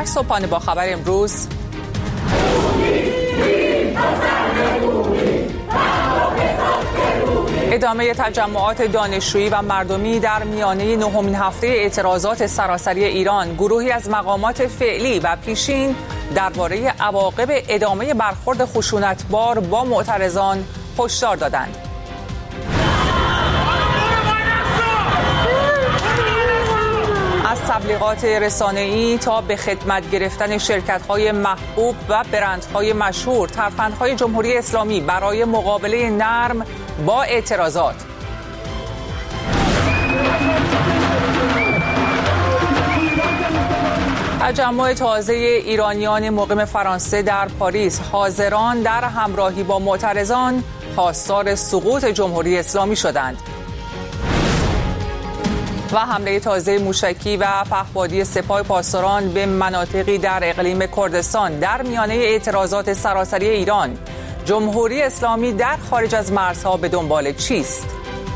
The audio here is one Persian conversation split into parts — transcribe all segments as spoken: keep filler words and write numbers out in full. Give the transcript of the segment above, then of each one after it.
در صبحانه با خبر امروز ادامه تجمعات دانشجویی و مردمی در میانه نهمین هفته اعتراضات سراسری ایران. گروهی از مقامات فعلی و پیشین درباره عواقب ادامه برخورد خشونتبار با معترضان هشدار دادند. از تبلیغات رسانه‌ای تا به خدمت گرفتن شرکت‌های محبوب و برندهای مشهور، ترفندهای جمهوری اسلامی برای مقابله نرم با اعتراضات. تجمع تازه ایرانیان مقیم فرانسه در پاریس، حاضران در همراهی با معترضان خواستار سقوط جمهوری اسلامی شدند. و حمله تازه موشکی و پهپادی سپاه پاسداران به مناطقی در اقلیم کردستان در میانه اعتراضات سراسری ایران. جمهوری اسلامی در خارج از مرزها به دنبال چیست؟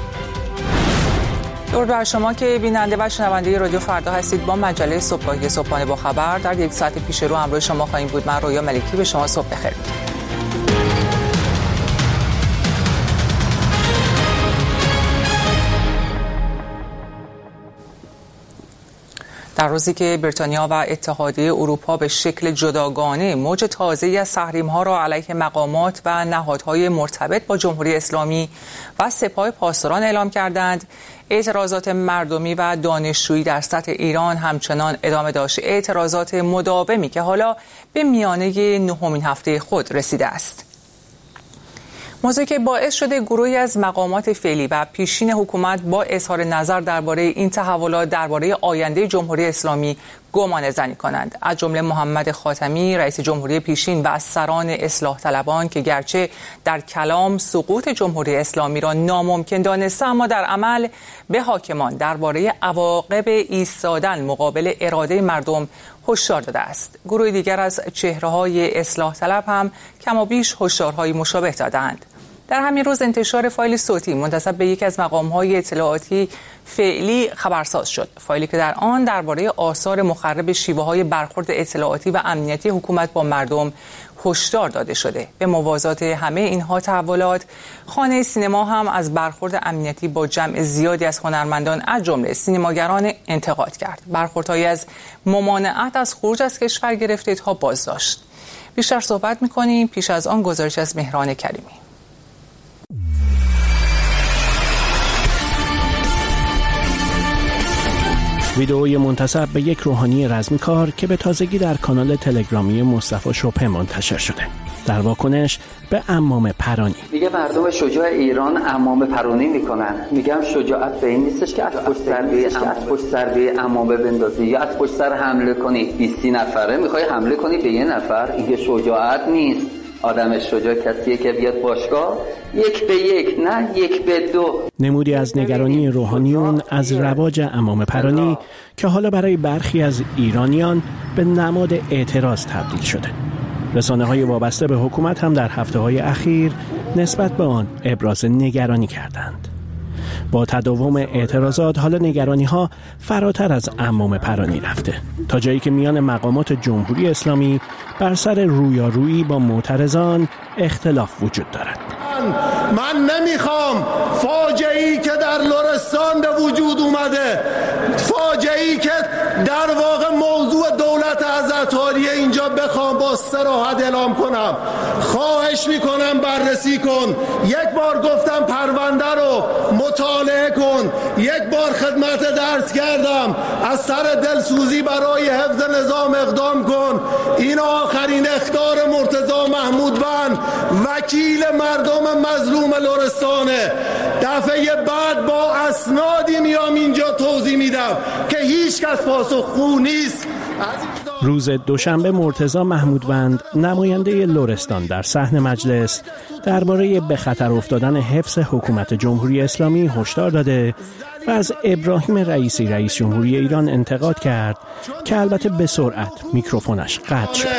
درود بر شما که بیننده و شنونده رادیو فردا هستید. با مجله صبحگاهی صبحانه با خبر در یک ساعت پیش رو همراه شما خواهیم بود. من رویا ملکی به شما صبح بخیر میگم. در روزی که بریتانیا و اتحادیه اروپا به شکل جداگانه موج تازه‌ای از تحریم‌ها را علیه مقامات و نهادهای مرتبط با جمهوری اسلامی و سپاه پاسداران اعلام کردند، اعتراضات مردمی و دانشجویی در سطح ایران همچنان ادامه داشت. اعتراضات مداومی که حالا به میانه نهمین هفته خود رسیده است. موضوعی که باعث شده گروهی از مقامات فعلی و پیشین حکومت با اظهار نظر درباره این تحولات درباره آینده جمهوری اسلامی گمان زنی کنند. از جمله محمد خاتمی رئیس جمهوری پیشین و از سران اصلاح طلبان که گرچه در کلام سقوط جمهوری اسلامی را ناممکن دانسته، اما در عمل به حاکمان درباره عواقب ایستادن مقابل اراده مردم هشدار داده است. گروه دیگر از چهره‌های اصلاح طلب هم کم و بیش هشدارهای مشابه دادند. در همین روز انتشار فایل صوتی منتسب به یکی از مقام‌های اطلاعاتی فعلی خبرساز شد. فایلی که در آن درباره آثار مخرب شیوه‌های برخورد اطلاعاتی و امنیتی حکومت با مردم هشدار داده شده. به موازات همه اینها تحولات، خانه سینما هم از برخورد امنیتی با جمع زیادی از هنرمندان از جمله سینماگران انتقاد کرد. برخوردهایی از ممانعت از خروج از کشور گرفته تا بازداشت. بیشتر صحبت می‌کنیم پیش از آن گزارش از مهران کریمی. ویدئوی منتسب به یک روحانی رزمیکار که به تازگی در کانال تلگرامی مصطفی شبه منتشر شده. در واکنش به عمام پرانی میگه مردم شجاع ایران عمام پرانی میکنن. میگم شجاعت به این نیستش که از پشت سر به از پشت سر به عمامه بندازی یا از پشت سر حمله کنی. بیست نفره میخوای حمله کنی به یه نفر، این شجاعت نیست. آدم شجاع کسیه که بیاد باشگاه یک به یک، نه یک به دو. نمودی از نگرانی روحانیون از رواج عمام پرانی که حالا برای برخی از ایرانیان به نماد اعتراض تبدیل شده. رسانه‌های وابسته به حکومت هم در هفته‌های اخیر نسبت به آن ابراز نگرانی کردند. با تداوم اعتراضات حالا نگرانی‌ها فراتر از عمام پرانی رفته، تا جایی که میان مقامات جمهوری اسلامی بر سر رویارویی با معترضان اختلاف وجود دارد. من نمیخوام فاجعه‌ای که در لرستان به وجود اومده، فاجعه‌ای که در واقع موضوع دولت عزت‌حالیه اینجا بخوام با صراحت اعلام کنم. خواهش میکنم بررسی کن. یک بار گفتم پرونده رو مطالعه کن. یک بار خدمت درس کردم از سر دلسوزی برای حفظ نظام اقدام کن. این آخرین اخطار مرتضی محمودوند وکیل مردم مظلوم لرستانه. دفعه بعد با اسنادی میام اینجا توضیح میدم که هیچ کس پاسخگو نیست. روز دوشنبه مرتضی محمودوند نماینده لرستان در صحن مجلس درباره به خطر افتادن حفظ حکومت جمهوری اسلامی هشدار داده و از ابراهیم رئیسی رئیس جمهوری ایران انتقاد کرد که البته به سرعت میکروفونش قطع شد.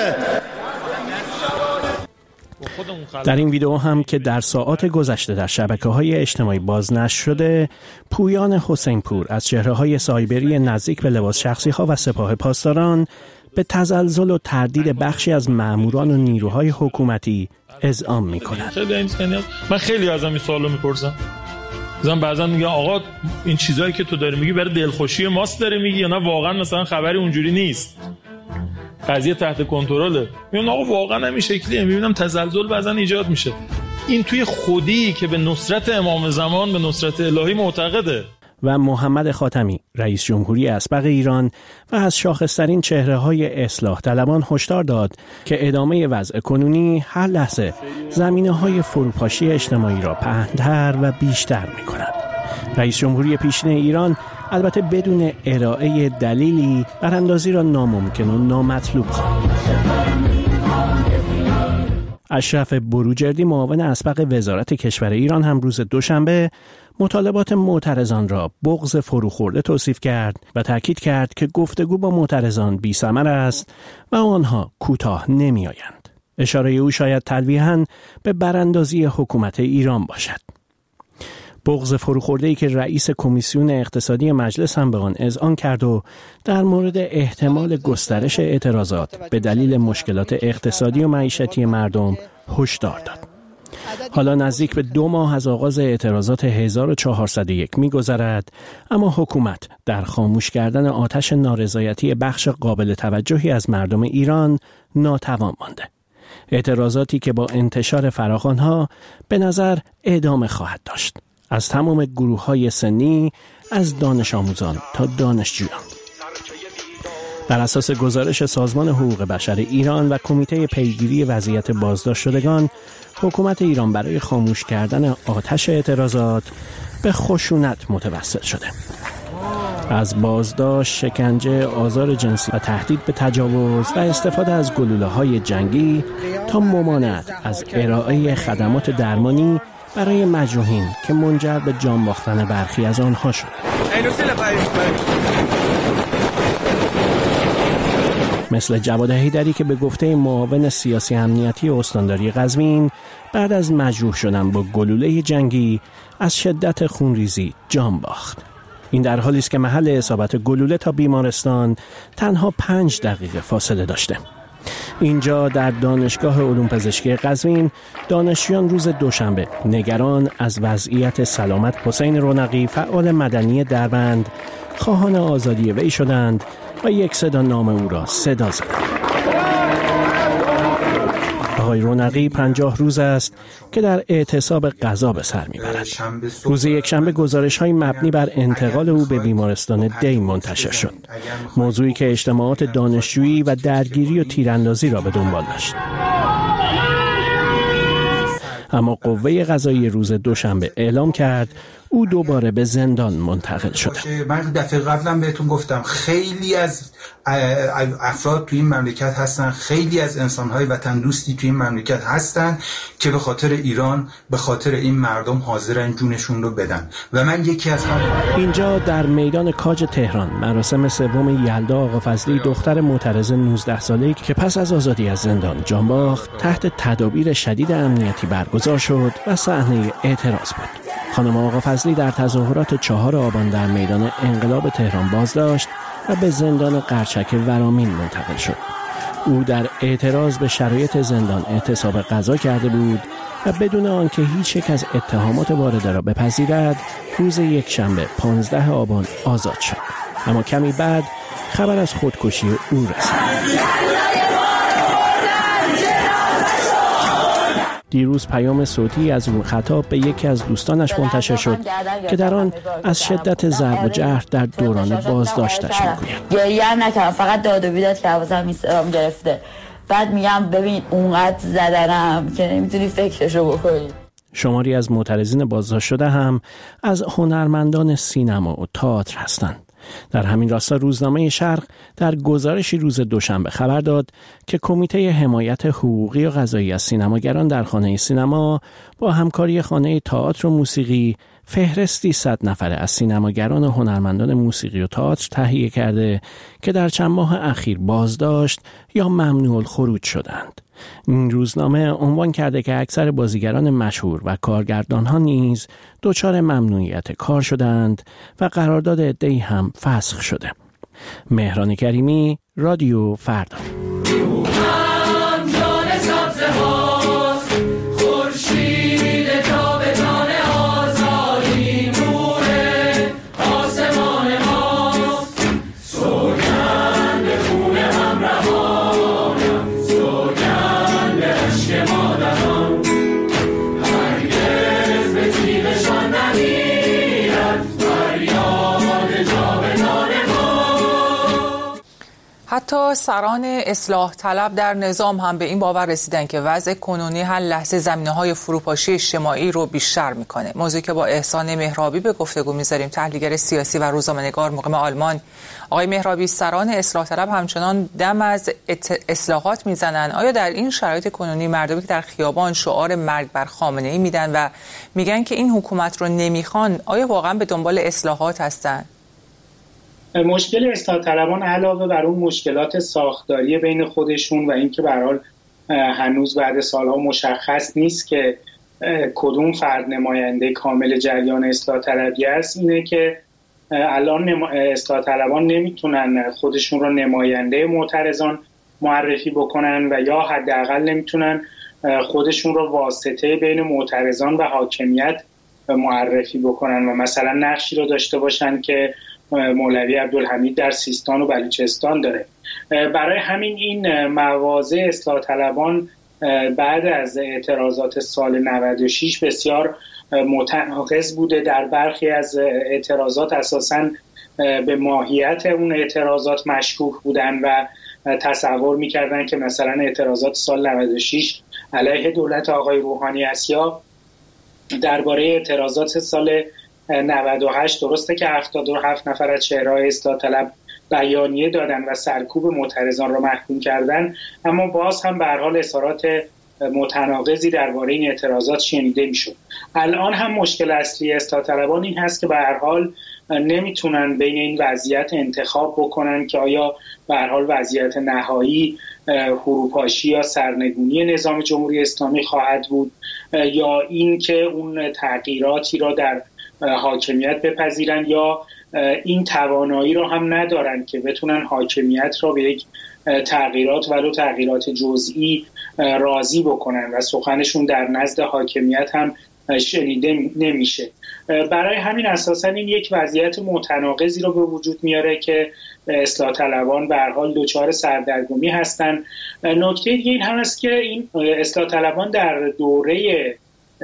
در این ویدئو هم که در ساعات گذشته در شبکه‌های اجتماعی بازنشر شده، پویان حسین پور از چهره‌های سایبری نزدیک به لباس شخصی‌ها و سپاه پاسداران به تزلزل و تردید بخشی از ماموران و نیروهای حکومتی اذعان می‌کنند. من خیلی ازم این سوالو میپرسم. مثلا بعضا میگن آقا این چیزایی که تو داری میگی برای دلخوشی ماست داری میگی یا نه واقعا مثلا خبری اونجوری نیست؟ قضیه تحت کنترله. میگم آقا واقعا همین شکلیه. میبینم تزلزل بعضا ایجاد میشه. این توی خودی که به نصرت امام زمان، به نصرت الهی معتقده. و محمد خاتمی رئیس جمهوری اسبق ایران و از شاخص‌ترین چهره‌های اصلاح طلبان هشدار داد که ادامه وضع کنونی هر لحظه زمینه‌های فروپاشی اجتماعی را پهن‌تر و بیشتر می‌کند. رئیس جمهوری پیشین ایران البته بدون ارائه دلیلی براندازی را ناممکن و نامطلوب خواند. اشرف بروجردی معاون اسبق وزارت کشور ایران هم روز دوشنبه مطالبات معترضان را بغض فروخورده توصیف کرد و تاکید کرد که گفتگو با معترضان بی‌ثمر است و آنها کوتاه نمی‌آیند. اشاره او شاید تلویحاً به براندازی حکومت ایران باشد. بغض فروخورده‌ای که رئیس کمیسیون اقتصادی مجلس هم به آن اذعان کرد و در مورد احتمال گسترش اعتراضات به دلیل مشکلات اقتصادی و معیشتی مردم هشدار داد. حالا نزدیک به دو ماه از آغاز اعتراضات هزار و چهارصد و یک می‌گذرد، اما حکومت در خاموش کردن آتش نارضایتی بخش قابل توجهی از مردم ایران ناتوان مانده. اعتراضاتی که با انتشار فراخوان‌ها به نظر ادامه خواهد داشت. از تمام گروه‌های سنی، از دانش آموزان تا دانشجویان. بر اساس گزارش سازمان حقوق بشر ایران و کمیته پیگیری وضعیت بازداشت شدگان، حکومت ایران برای خاموش کردن آتش اعتراضات به خشونت متوسل شده. از بازداشت، شکنجه، آزار جنسی و تهدید به تجاوز و استفاده از گلوله‌های جنگی تا ممانعت از ارائه خدمات درمانی برای مجروحین که منجر به جان باختن برخی از آنها شد. مثل جواد حیدری که به گفته معاون سیاسی امنیتی استانداری قزوین بعد از مجروح شدن با گلوله جنگی از شدت خونریزی جان باخت. این در حالی است که محل اصابت گلوله تا بیمارستان تنها پنج دقیقه فاصله داشته. اینجا در دانشگاه علوم پزشکی قزوین دانشجویان روز دوشنبه نگران از وضعیت سلامت حسین رونقی فعال مدنی دربند خواهان آزادی وی شدند و یک صدا نام او را صدا زدند. آقای رونقی پنجاه روز است که در اعتصاب غذا به سر میبرد. روز یکشنبه گزارش‌های مبنی بر انتقال او به بیمارستان دی منتشر شد. موضوعی که اجتماعات دانشجویی و درگیری و تیراندازی را به دنبال داشت. اما قوه قضاییه روز دوشنبه اعلام کرد او دوباره به زندان منتقل شده. من دفعه قبلم بهتون گفتم خیلی از افراد توی این مملکت هستن، خیلی از انسان‌های وطن دوستی توی این مملکت هستن که به خاطر ایران، به خاطر این مردم حاضرن جونشون رو بدن و من یکی از هم. اینجا در میدان کاج تهران مراسم سوم یلدا آقا فضلی دختر معترض نوزده ساله‌ای که پس از آزادی از زندان جان باخت تحت تدابیر شدید امنیتی برگزار شد و صحنه اعتراض بود. خانم آقا فضلی در تظاهرات چهار آبان در میدان انقلاب تهران بازداشت و به زندان قرچک ورامین منتقل شد. او در اعتراض به شرایط زندان اعتصاب غذا کرده بود و بدون آنکه هیچ یک از اتهامات وارده را بپذیرد روز یکشنبه پانزده آبان آزاد شد. اما کمی بعد خبر از خودکشی او رسید. دیروز پیام صوتی از او خطاب به یکی از دوستانش منتشر شد که در آن از شدت ضرب و جرح در دوران بازداشتش میگوید. گریه هم نکردم، فقط داد و بیداد که حواسم ایستادم گرفته. بعد میگم ببین اونقدر زدنم که نمیتونی فکرشو بکنی. شماری از معترضین بازداشت شده هم از هنرمندان سینما و تئاتر هستند. در همین راستا روزنامه شرق در گزارشی روز دوشنبه خبر داد که کمیته حمایت حقوقی و قضایی از سینماگران در خانه سینما با همکاری خانه تئاتر و موسیقی فهرستی صد نفره از سینماگران و هنرمندان موسیقی و تئاتر تهیه کرده که در چند ماه اخیر بازداشت یا ممنوع الخروج شدند. این روزنامه عنوان کرده که اکثر بازیگران مشهور و کارگردان‌ها نیز دچار ممنوعیت کار شدند و قرارداد عده‌ای هم فسخ شده. مهران کریمی، رادیو فردا. حتی سران اصلاح طلب در نظام هم به این باور رسیدن که وضع کنونی هر لحظه زمینه‌های فروپاشی اجتماعی رو بیشتر میکنه. موضوعی که با احسان مهرابی به گفتگو میذاریم، تحلیلگر سیاسی و روزنامه‌نگار مقیم آلمان. آقای مهرابی، سران اصلاح طلب همچنان دم از اصلاحات میزنن. آیا در این شرایط کنونی مردمی که در خیابان شعار مرگ بر خامنه‌ای میدن و میگن که این حکومت رو نمیخوان، آیا واقعا به دنبال اصلاحات هستن؟ مشکل اصلاح طلبان علاوه بر اون مشکلات ساختاری بین خودشون و اینکه به هر حال هنوز بعد سالها مشخص نیست که کدوم فرد نماینده کامل جریان اصلاح طلبی است، اینه که الان اصلاح طلبان نمیتونن خودشون رو نماینده معترضان معرفی بکنن و یا حداقل نمیتونن خودشون رو واسطه بین معترضان و حاکمیت معرفی بکنن و مثلا نقشی رو داشته باشن که مولوی عبدالحمید در سیستان و بلوچستان داره. برای همین این مواضع اصلاح طلبان بعد از اعتراضات سال نود و شش بسیار متناقض بوده. در برخی از اعتراضات اساساً به ماهیت اون اعتراضات مشکوک بودن و تصور می‌کردن که مثلا اعتراضات سال نود و شش علیه دولت آقای روحانی است، یا درباره اعتراضات سال نود و هشت درسته که هفتاد و هفت نفر از چهره‌های اصلاح طلب بیانیه دادن و سرکوب معترضان را محکوم کردن، اما باز هم به هر حال اظهارات متناقضی درباره این اعتراضات شنیده میشد. الان هم مشکل اصلی اصلاح طلبان این هست که به هر حال نمیتونن بین این وضعیت انتخاب بکنن که آیا به هر حال وضعیت نهایی فروپاشی یا سرنگونی نظام جمهوری اسلامی خواهد بود یا این که اون تغییراتی را در حاکمیت بپذیرن، یا این توانایی رو هم ندارن که بتونن حاکمیت را به یک تغییرات ولو تغییرات جزئی راضی بکنن و سخنشون در نزد حاکمیت هم شنیده نمیشه. برای همین اساساً این یک وضعیت متناقضی رو به وجود میاره که اصلاح طلبان به هر حال دچار سردرگمی هستن. نکته دیگه این هم است که این اصلاح طلبان در دوره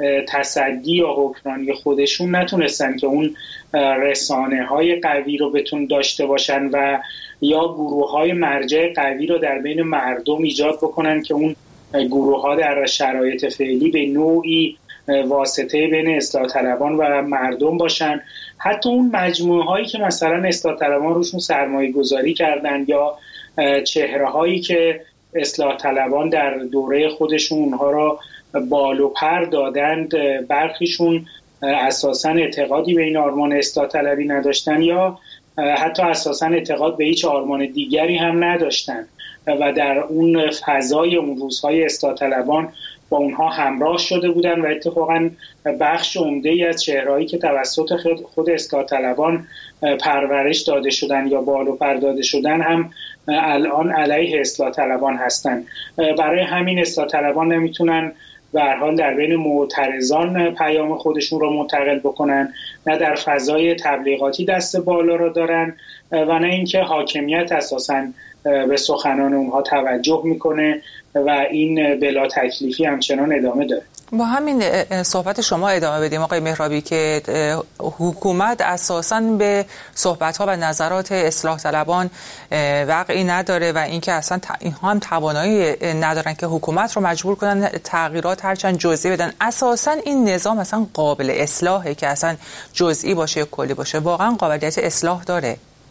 تصدی یا حکمرانی خودشون نتونستن که اون رسانه های قوی رو بتون داشته باشن و یا گروه های مرجع قوی رو در بین مردم ایجاد بکنن که اون گروه ها در شرایط فعلی به نوعی واسطه بین اصلاح طلبان و مردم باشن. حتی اون مجموعه هایی که مثلا اصلاح طلبان روشون سرمایه گذاری کردن یا چهره هایی که اصلاح طلبان در دوره خودشون اونها را بال و پر دادند، برخیشون اساساً اعتقادی به این آرمان اصلاح طلبی نداشتن یا حتی اساساً اعتقاد به هیچ آرمان دیگری هم نداشتن و در اون فضای اون روزهای اصلاح طلبان با اونها همراه شده بودن و اتفاقاً بخش عمده‌ای از چهرهایی که توسط خود اصلاح طلبان پرورش داده شدن یا بال و پر داده شدن هم الان علیه اصلاح طلبان هستن. برای همین اصلاح طلبان نمیتونن به هر حال در بین معترضان پیام خودشون رو منتقل بکنن، نه در فضای تبلیغاتی دست بالا رو دارن و نه اینکه حاکمیت اساساً به سخنان اونها توجه میکنه و این بلا تکلیفی همچنان ادامه داره. با همین صحبت شما ادامه بدیم آقای مهرابی که حکومت اساساً به صحبت‌ها و نظرات اصلاح طلبان وقعی نداره و اینکه اصلا اینها هم توانایی ندارن که حکومت رو مجبور کنن تغییرات هرچند جزئی بدن. اساساً این نظام اصلا قابل اصلاحه که اصلا جزئی باشه یا کلی باشه؟ واقعا قابلیت اصلاح داره؟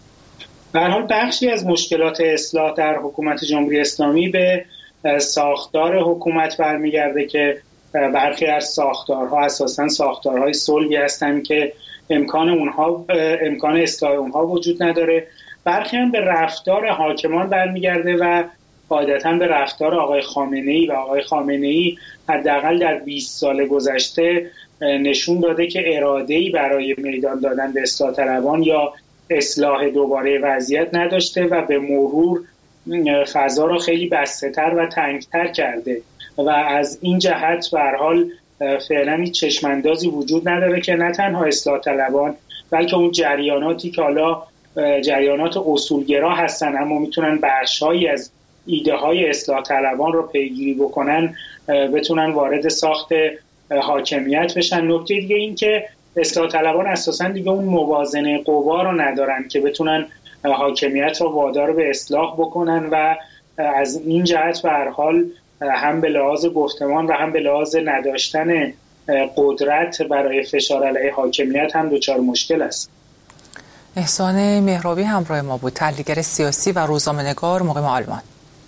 به هر حال بخشی از مشکلات اصلاح در حکومت جمهوری اسلامی به ساختار حکومت برمیگرده که برخی از ساختارها اساساً ساختارهای صلبی هستند که امکان اونها امکان اصلاح اونها وجود نداره. برخی هم به رفتار حاکمان برمیگرده و قاعدتاً به رفتار آقای خامنه‌ای و آقای خامنه‌ای حداقل در بیست سال گذشته نشون داده که اراده‌ای برای میدان دادن به اصلاح طلبان یا اصلاح دوباره وضعیت نداشته و به مرور فضا رو خیلی بسته‌تر و تنگتر کرده و از این جهت به هر حال فعلا هیچ چشماندازی وجود نداره که نه تنها اصلاح طلبان بلکه اون جریاناتی که حالا جریانات اصولگرا هستن اما میتونن بخش‌هایی از ایده های اصلاح طلبان رو پیگیری بکنن بتونن وارد ساخت حاکمیت بشن. نکته دیگه این که اصلاح طلبان اساساً دیگه اون موازنه قوا رو ندارن که بتونن حاکمیت رو وادار به اصلاح بکنن و از این جهت به هر حال هم به لحاظ گفتمان و هم به لحاظ نداشتن قدرت برای فشار علیه حاکمیت هم دچار مشکل است. احسان مهرابی همراه ما بود، تحلیلگر سیاسی و روزنامه‌نگار مقیم آلمان.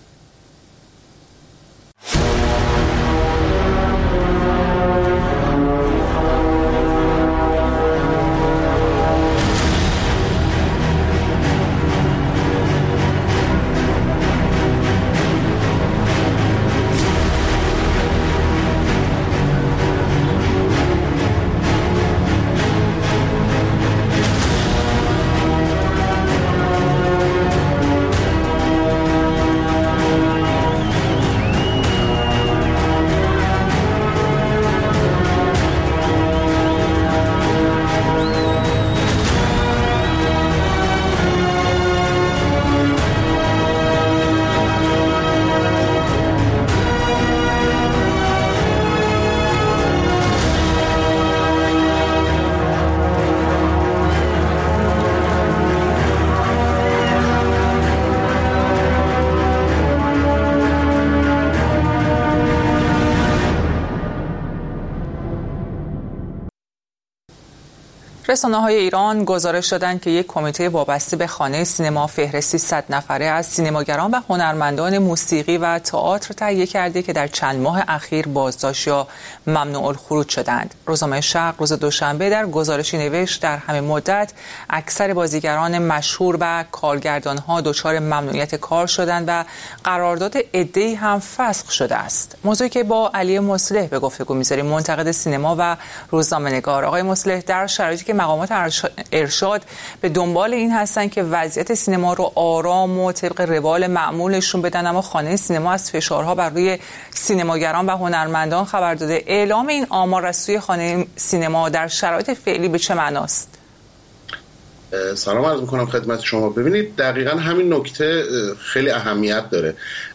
رسانه‌های ایران گزارش دادند که یک کمیته وابسته به خانه سینما فهرستی صد نفره از سینماگران و هنرمندان موسیقی و تئاتر تهیه کرده که در چند ماه اخیر بازداشت یا ممنوع الخروج شدند. روزنامه شرق روز دوشنبه در گزارشی نوشت در همین مدت اکثر بازیگران مشهور و کارگردان‌ها دچار ممنوعیت کار شدند و قرارداد عده‌ای هم فسخ شده است. موضوعی که با علی مصلح به گفتگو می‌ذاریم، منتقد سینما و روزنامه‌نگار. آقای مصلح، در شرایطی که مقامات ارشاد به دنبال این هستن که وضعیت سینما رو آرام و طبق روال معمولشون بدن، اما خانه سینما از فشارها بر روی سینماگران و هنرمندان خبر داده، اعلام این آمار از سوی خانه سینما در شرایط فعلی به چه معناست؟ سلام عرض میکنم خدمت شما. ببینید دقیقا همین نکته خیلی اهمیت داره.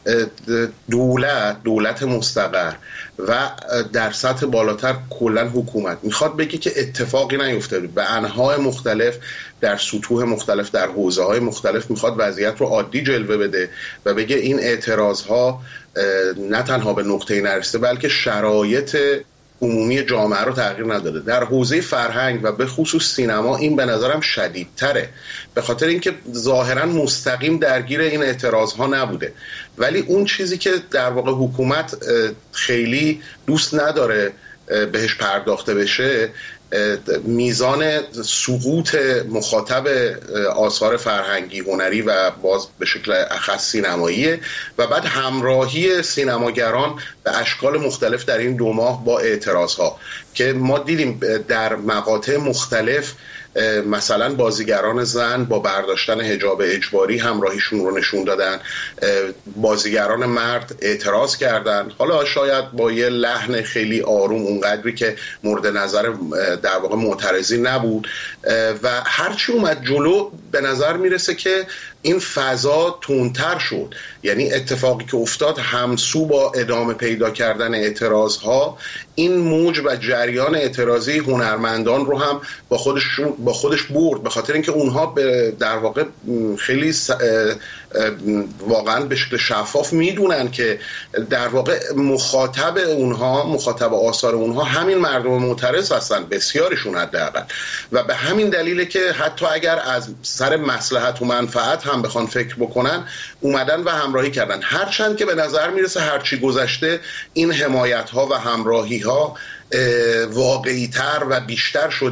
دولت دولت مستقر و در سطح بالاتر کلا حکومت میخواد بگه که اتفاقی نیفته. به انواع مختلف در سطوح مختلف در حوزه های مختلف میخواد وضعیت رو عادی جلوه بده و بگه این اعتراض ها نه تنها به نقطه نرسیده بلکه شرایط عمومی جامعه رو تغییر نداده. در حوزه فرهنگ و به خصوص سینما این به نظرم شدیدتره، به خاطر اینکه ظاهرا مستقیم درگیر این اعتراض ها نبوده، ولی اون چیزی که در واقع حکومت خیلی دوست نداره بهش پرداخته بشه میزان سقوط مخاطب آثار فرهنگی هنری و باز به شکل اخص سینماییه و بعد همراهی سینماگران به اشکال مختلف در این دو ماه با اعتراض ها که ما دیدیم در مقاطع مختلف مثلا بازیگران زن با برداشتن حجاب اجباری همراهیشون رو نشون دادن، بازیگران مرد اعتراض کردن، حالا شاید با یه لحن خیلی آروم اونقدری که مورد نظر در واقع معترضی نبود و هرچی اومد جلو به نظر میرسه که این فضا تندتر شد. یعنی اتفاقی که افتاد همسو با ادامه پیدا کردن اعتراض ها این موج و جریان اعتراضی هنرمندان رو هم با خودش با خودش برد، به خاطر اینکه اونها در واقع خیلی واقعا به شکل شفاف میدونن که در واقع مخاطب اونها مخاطب آثار اونها همین مردم معترض هستن، بسیارشون حداقل، و به همین دلیله که حتی اگر از سر مصلحت و منفعت هم بخوان فکر بکنن اومدن و همراهی کردن. هرچند که به نظر میرسه هرچی گذشته این حمایت ها و همراهی ها واقعی تر و بیشتر شده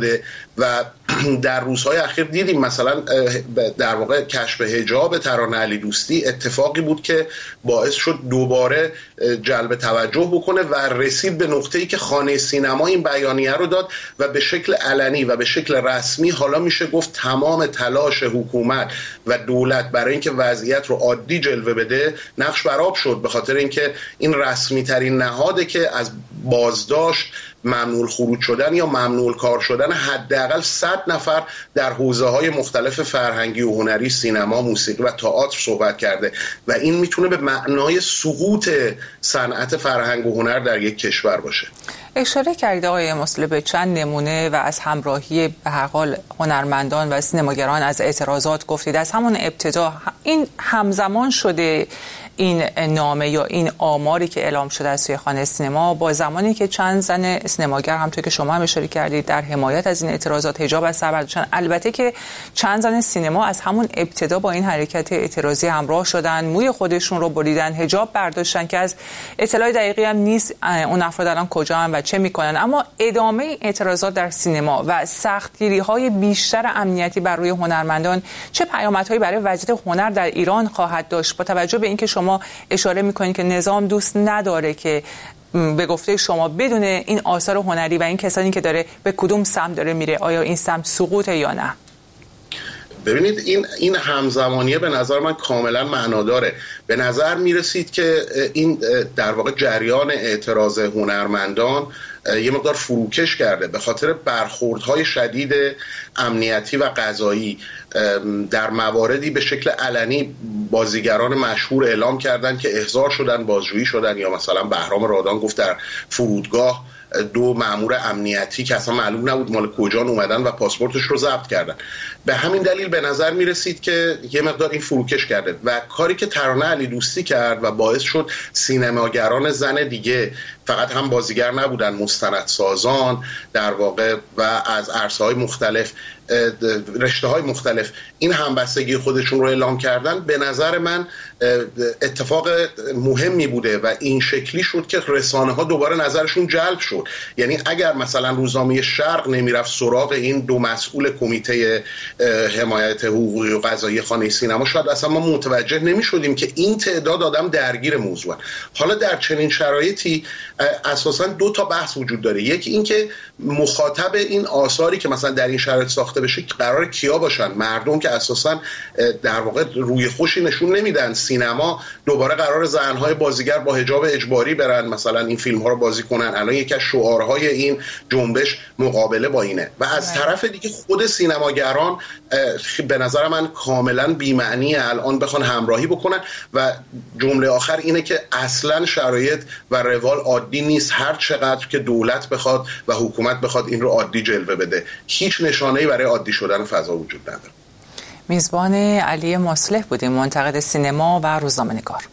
و در روزهای اخیر دیدیم مثلا در واقع کشف حجاب ترانه علی دوستی اتفاقی بود که باعث شد دوباره جلب توجه بکنه و رسید به نقطه‌ای که خانه سینما این بیانیه رو داد و به شکل علنی و به شکل رسمی حالا میشه گفت تمام تلاش حکومت و دولت برای اینکه وضعیت رو عادی جلوه بده نقش برآب شد، به خاطر اینکه این رسمی ترین نهاده که از بازداشت، ممنوع خروج شدن یا ممنوع کار شدن حداقل صد نفر در حوزه‌های مختلف فرهنگی و هنری، سینما، موسیقی و تئاتر صحبت کرده و این میتونه به معنای سقوط صنعت فرهنگ و هنر در یک کشور باشه. اشاره کردید آقای مصلح به چند نمونه و از همراهی به هر حال هنرمندان و سینماگران از اعتراضات گفتید. از همون ابتدا این همزمان شده این نامه یا این آماری که اعلام شده از سوی خانه سینما با زمانی که چند زن سینماگر همونطور که شما هم اشاره کردید در حمایت از این اعتراضات حجاب از سر برداشتن. البته که چند زن سینما از همون ابتدا با این حرکت اعتراضی همراه شدن، موی خودشون رو بریدن، حجاب برداشتن که از اطلاع دقیقی هم نیست اون افراد الان کجا هم و چه میکنن. اما ادامه اعتراضات در سینما و سختگیری‌های بیشتر امنیتی بر روی هنرمندان چه پیامدهایی برای وضعیت هنر در ایران خواهد داشت با توجه به اینکه شما اشاره میکنید که نظام دوست نداره که به گفته شما بدون این آثار هنری و این کسانی که داره به کدوم سمت داره میره، آیا این سمت سقوطه یا نه؟ ببینید این این همزمانیه به نظر من کاملا معناداره. به نظر میرسید که این در واقع جریان اعتراض هنرمندان یه مقدار فروکش کرده به خاطر برخوردهای شدید امنیتی و قضایی. در مواردی به شکل علنی بازیگران مشهور اعلام کردند که احضار شدن، بازجویی شدن، یا مثلا بهرام رادان گفت در فرودگاه دو مأمور امنیتی که اصلا معلوم نبود مال کجا اومدن و پاسپورتش رو ضبط کردن. به همین دلیل به نظر می رسید که یه مقدار این فروکش کرده و کاری که ترانه علی دوستی کرد و باعث شد سینماگران زن دیگه فقط هم بازیگر نبودن، مستندسازان در واقع و از عرصه‌های مختلف، رشته‌های مختلف این همبستگی خودشون رو اعلام کردن. به نظر من اتفاق مهمی بوده و این شکلی شد که رسانه‌ها دوباره نظرشون جلب شد. یعنی اگر مثلا روزنامه شرق نمیرفت سراغ این دو مسئول کمیته حمایت حقوقی و قضایی خانه سینما، شاید اصلا ما متوجه نمی‌شدیم که این تعداد آدم درگیر موضوع. حالا در چنین شرایطی اساساً دو تا بحث وجود داره. یکی این که مخاطب این آثاری که مثلا در این شرایط ساخته بشه قرار کیا باشن؟ مردم که اساساً در واقع روی خوشی نشون نمیدن. سینما دوباره قرار زنهای بازیگر با حجاب اجباری برن مثلا این فیلم ها رو بازی کنن. الان یکی از شعارهای این جنبش مقابله با اینه. و از طرف دیگه خود سینماگران به نظر من کاملا بی‌معنی الان بخوان همراهی بکنن. و جمله آخر اینه که اصلا شرایط و روال عادی نیست، هر چقدر که دولت بخواد و حکومت بخواد این رو عادی جلوه بده. هیچ نشانه‌ای برای عادی شدن فضا وجود نداره. میزبان علی مصلح بودیم، منتقد سینما و روزنامه‌نگار.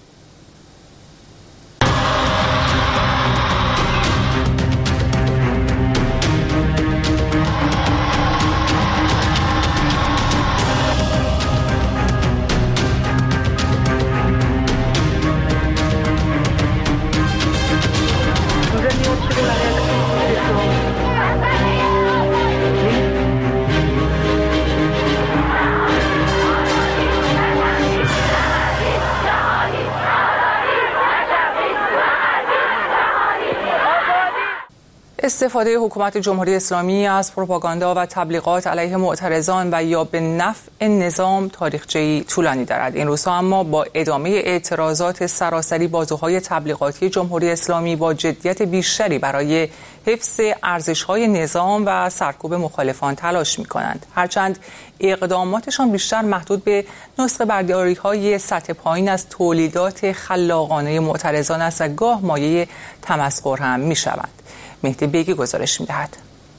استفاده حکومت جمهوری اسلامی از پروپاگاندا و تبلیغات علیه معترضان و یا به نفع نظام تاریخچه‌ای طولانی دارد. این روزها اما با ادامه اعتراضات سراسری بازوهای تبلیغاتی جمهوری اسلامی با جدیت بیشتری برای حفظ ارزش‌های نظام و سرکوب مخالفان تلاش می‌کنند. هرچند اقداماتشان بیشتر محدود به نسخه برداری‌های سطح پایین از تولیدات خلاقانه معترضان است و گاه مایه تمسخر هم می‌شوند. مهدی بیگی گزارش می‌دهد.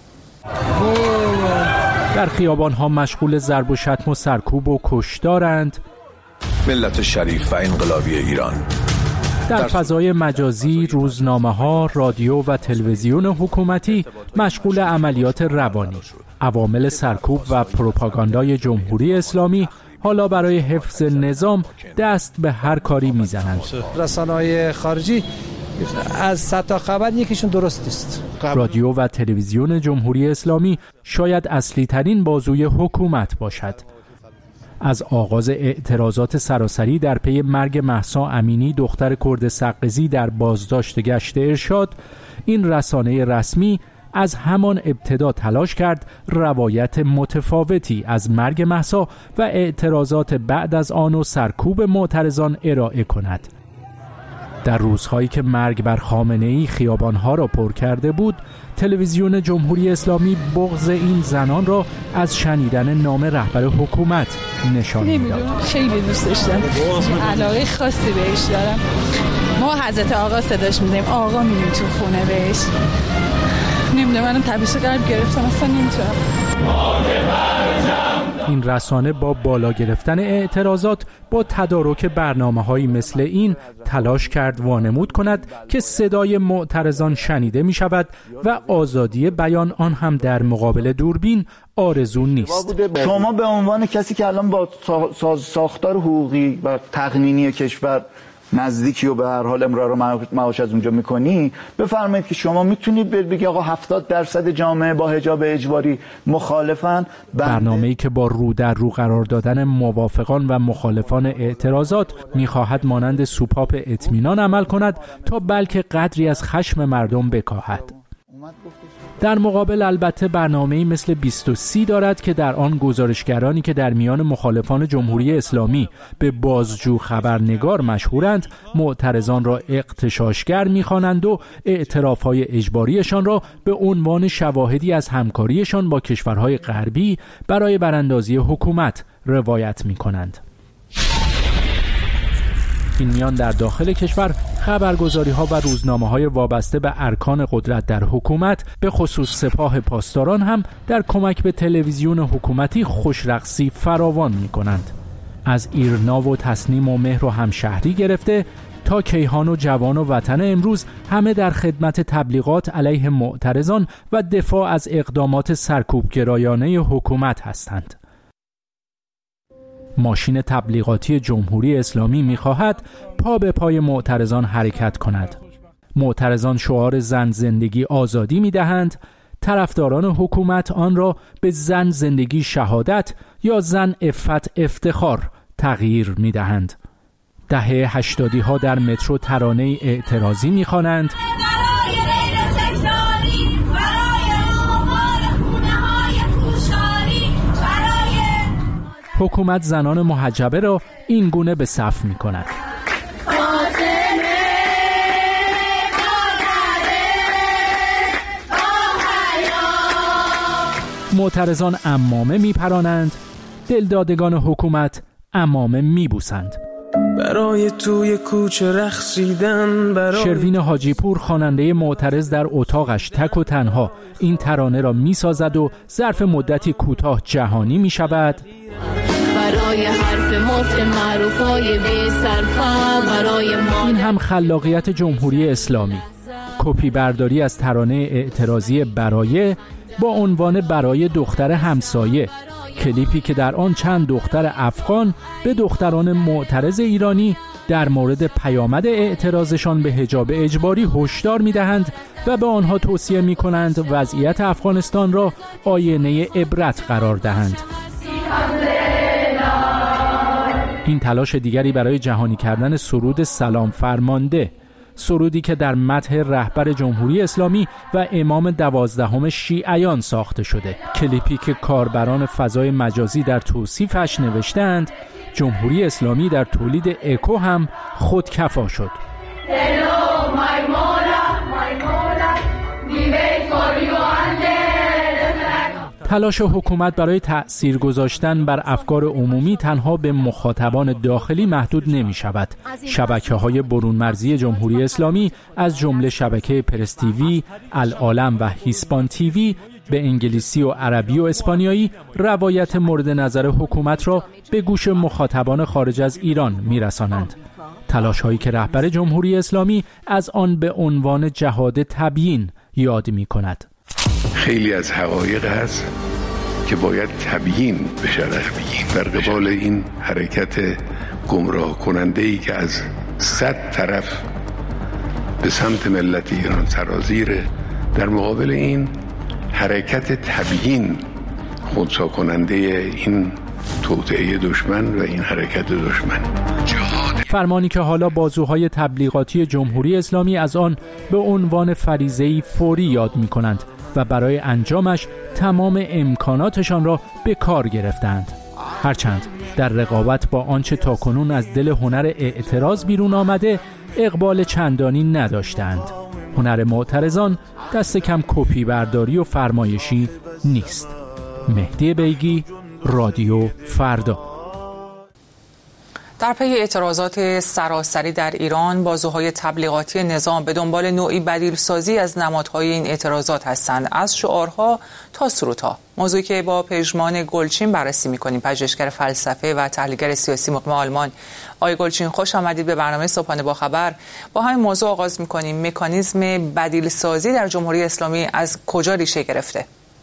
در خیابان‌ها مشغول ضرب و شتم و سرکوب و کشتارند. ملت شریف و انقلابی ایران در فضای مجازی، روزنامه‌ها، رادیو و تلویزیون حکومتی مشغول عملیات روانی. عوامل سرکوب و پروپاگاندای جمهوری اسلامی حالا برای حفظ نظام دست به هر کاری می‌زنند. رسانه‌های خارجی از صد تا خبر یکیشون درست است. رادیو و تلویزیون جمهوری اسلامی شاید اصلی ترین بازوی حکومت باشد. از آغاز اعتراضات سراسری در پی مرگ مهسا امینی دختر کرد سقزی در بازداشت گشت ارشاد، این رسانه رسمی از همان ابتدا تلاش کرد روایت متفاوتی از مرگ مهسا و اعتراضات بعد از آن و سرکوب معترضان ارائه کند. در روزهایی که مرگ بر خامنه‌ای خیابانها را پر کرده بود، تلویزیون جمهوری اسلامی بغض این زنان را از شنیدن نام رهبر حکومت نشان می‌داد. خیلی دوست داشتم، علاقه خاصی بهش دارم. ما حضرت آقا صداش می‌زنیم، آقا می‌ریم تو خونه بهش. نمیدونم، منم تپش قلب گرفتم، اصلا نمیتونم. این رسانه با بالا گرفتن اعتراضات با تدارک برنامه‌هایی مثل این تلاش کرد وانمود کند که صدای معترضان شنیده می شود و آزادی بیان آن هم در مقابل دوربین آرزو نیست. شما به عنوان کسی که الان با ساختار حقوقی و تقنینی کشور نزدیکی و به هر حال امرار معاش از اونجا میکنی، بفرمایید که شما میتونید بگید آقا هفتاد درصد جامعه با حجاب اجباری مخالفن. برنامه‌ای که با رو در رو قرار دادن موافقان و مخالفان اعتراضات میخواهد مانند سوپاپ اطمینان عمل کند تا بلکه قدری از خشم مردم بکاهد. در مقابل البته برنامه‌ای مثل بیست و سی دارد که در آن گزارشگرانی که در میان مخالفان جمهوری اسلامی به بازجو خبرنگار مشهورند، معترضان را اغتشاشگر می‌خوانند و اعتراف‌های اجباریشان را به عنوان شواهدی از همکاریشان با کشورهای غربی برای براندازی حکومت روایت می‌کنند. این میان در داخل کشور خبرگزاری‌ها و روزنامه‌های وابسته به ارکان قدرت در حکومت به خصوص سپاه پاسداران هم در کمک به تلویزیون حکومتی خوشرقصی فراوان می‌کنند. از ایرنا و تسنیم و مهر و همشهری گرفته تا کیهان و جوان و وطن امروز همه در خدمت تبلیغات علیه معترضان و دفاع از اقدامات سرکوبگرایانه حکومت هستند. ماشین تبلیغاتی جمهوری اسلامی می‌خواهد پا به پای معترضان حرکت کند. معترضان شعار زن زندگی آزادی می‌دهند، طرفداران حکومت آن را به زن زندگی شهادت یا زن عفت افتخار تغییر می‌دهند. دهه هشتادی ها در مترو ترانه اعتراضی می‌خوانند. حکومت زنان محجبه را این گونه به صف می کند. معترضان عمامه می پرانند، دلدادگان حکومت عمامه می بوسند. برای توی کوچه رقصیدن برای شروین حاجی پور خواننده معترض در اتاقش تک و تنها این ترانه را می سازد و ظرف مدتی کوتاه جهانی می شود. برای حرف مفت معروفای بی صرفه برای ما. این هم خلاقیت جمهوری اسلامی. کپی برداری از ترانه اعتراضی برای با عنوان برای دختر همسایه، کلیپی که در آن چند دختر افغان به دختران معترض ایرانی در مورد پیامد اعتراضشان به حجاب اجباری هشدار می‌دهند و به آنها توصیه می‌کنند وضعیت افغانستان را آینه عبرت قرار دهند. این تلاش دیگری برای جهانی کردن سرود سلام فرمانده، سرودی که در مدح رهبر جمهوری اسلامی و امام دوازدهم شیعیان ساخته شده. کلیپی که کاربران فضای مجازی در توصیفش نوشتند جمهوری اسلامی در تولید اکو هم خودکفا شد. Hello, my Mola, my Mola, we wait for you under تلاش حکومت برای تأثیر گذاشتن بر افکار عمومی تنها به مخاطبان داخلی محدود نمی شود. شبکه‌های برون مرزی جمهوری اسلامی از جمله شبکه پرس تیوی، العالم و هیسپان تیوی به انگلیسی و عربی و اسپانیایی روایت مورد نظر حکومت را به گوش مخاطبان خارج از ایران می رسانند. تلاش هایی که رهبر جمهوری اسلامی از آن به عنوان جهاد تبیین یاد می کند. خیلی از حقایق هست که باید تبیین بشود در قبال این حرکت گمراه کننده‌ای که از صد طرف به سمت ملت ایران سرازیره. در مقابل این حرکت تبیین خنثی کننده این توطئه دشمن و این حرکت دشمن. فرمانی که حالا بازوهای تبلیغاتی جمهوری اسلامی از آن به عنوان فریضه‌ای فوری یاد می‌کنند و برای انجامش تمام امکاناتشان را به کار گرفتند. هرچند در رقابت با آنچه تاکنون از دل هنر اعتراض بیرون آمده اقبال چندانی نداشتند. هنر معترضان دست کم کپی برداری و فرمایشی نیست. مهدی بیگی، رادیو فردا. در پی اعتراضات سراسری در ایران، بازوهای تبلیغاتی نظام به دنبال نوعی بدیلسازی از نمادهای این اعتراضات هستند، از شعارها تا سرودها. موضوعی که با پژمان گلچین بررسی می‌کنیم، پژوهشگر فلسفه و تحلیلگر سیاسی مقیم آلمان. آقای گلچین، خوش آمدید به برنامه صبحانه با خبر. با همین موضوع آغاز می‌کنیم. مکانیزم بدیلسازی در جمهوری اسلامی از کجا ریشه گرفته؟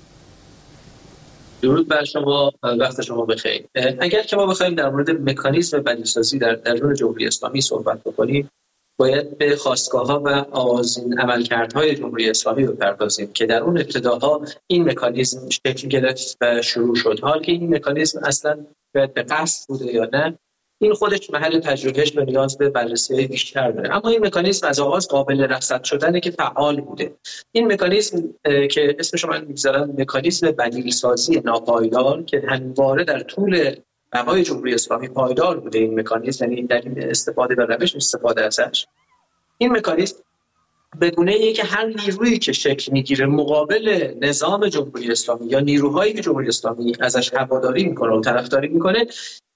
درود بر شما، وقت شما بخیر. اگر که ما بخوایم در مورد مکانیزم بدیلسازی در درون جمهوری اسلامی صحبت بکنیم، باید به خاستگاه‌ها و آغازین عملکردهای جمهوری اسلامی بپردازیم که در اون ابتداها این مکانیزم شکل گرفت و شروع شد. حال که این مکانیزم اصلا باید به قصد بوده یا نه، این خودش محل پژوهش و نیاز به بررسی بیشتر داره. اما این مکانیزم از آغاز قابل رصد شدنه که فعال بوده. این مکانیزم که اسمش من می‌گذارم مکانیزم بدیلسازی ناپایدار که همواره در طول بقای جمهوری اسلامی پایدار بوده، این مکانیزم، یعنی در این استفاده و روش استفاده ازش، این مکانیزم به گونه‌ای که هر نیرویی که شکل میگیره مقابل نظام جمهوری اسلامی یا نیروهایی که جمهوری اسلامی ازش هواداری میکنه و طرفداری میکنه،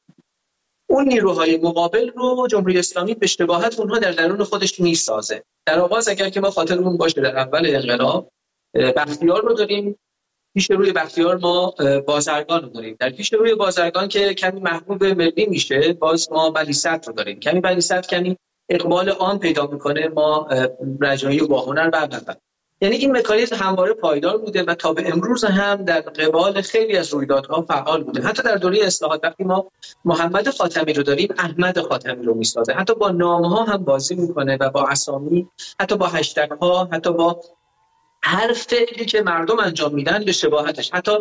اون نیروهای مقابل رو جمهوری اسلامی به اشتباهات اونها در درون خودش میسازه. در آغاز اگر که ما خاطرمون باشه در اول انقلاب بختیار رو داریم، پیش روی بختیار ما بازرگان رو داریم. در پیش روی بازرگان که کمی محبوب ملی میشه، باز ما ولی صدر رو داریم. کمی ولی صدر کمی اقبال عام پیدا میکنه، ما رجایی و باهنر و بعد. یعنی این مکانیزم همواره پایدار بوده و تا به امروز هم در قبال خیلی از رویدادها فعال بوده. حتی در دوره اصلاحات وقتی ما محمد خاتمی رو داریم، احمد خاتمی رو میسازه. حتی با نام‌ها هم بازی میکنه و با اسامی، حتی با هشتگ ها، حتی با هر فعلی که مردم انجام میدن به شباهتش. حتی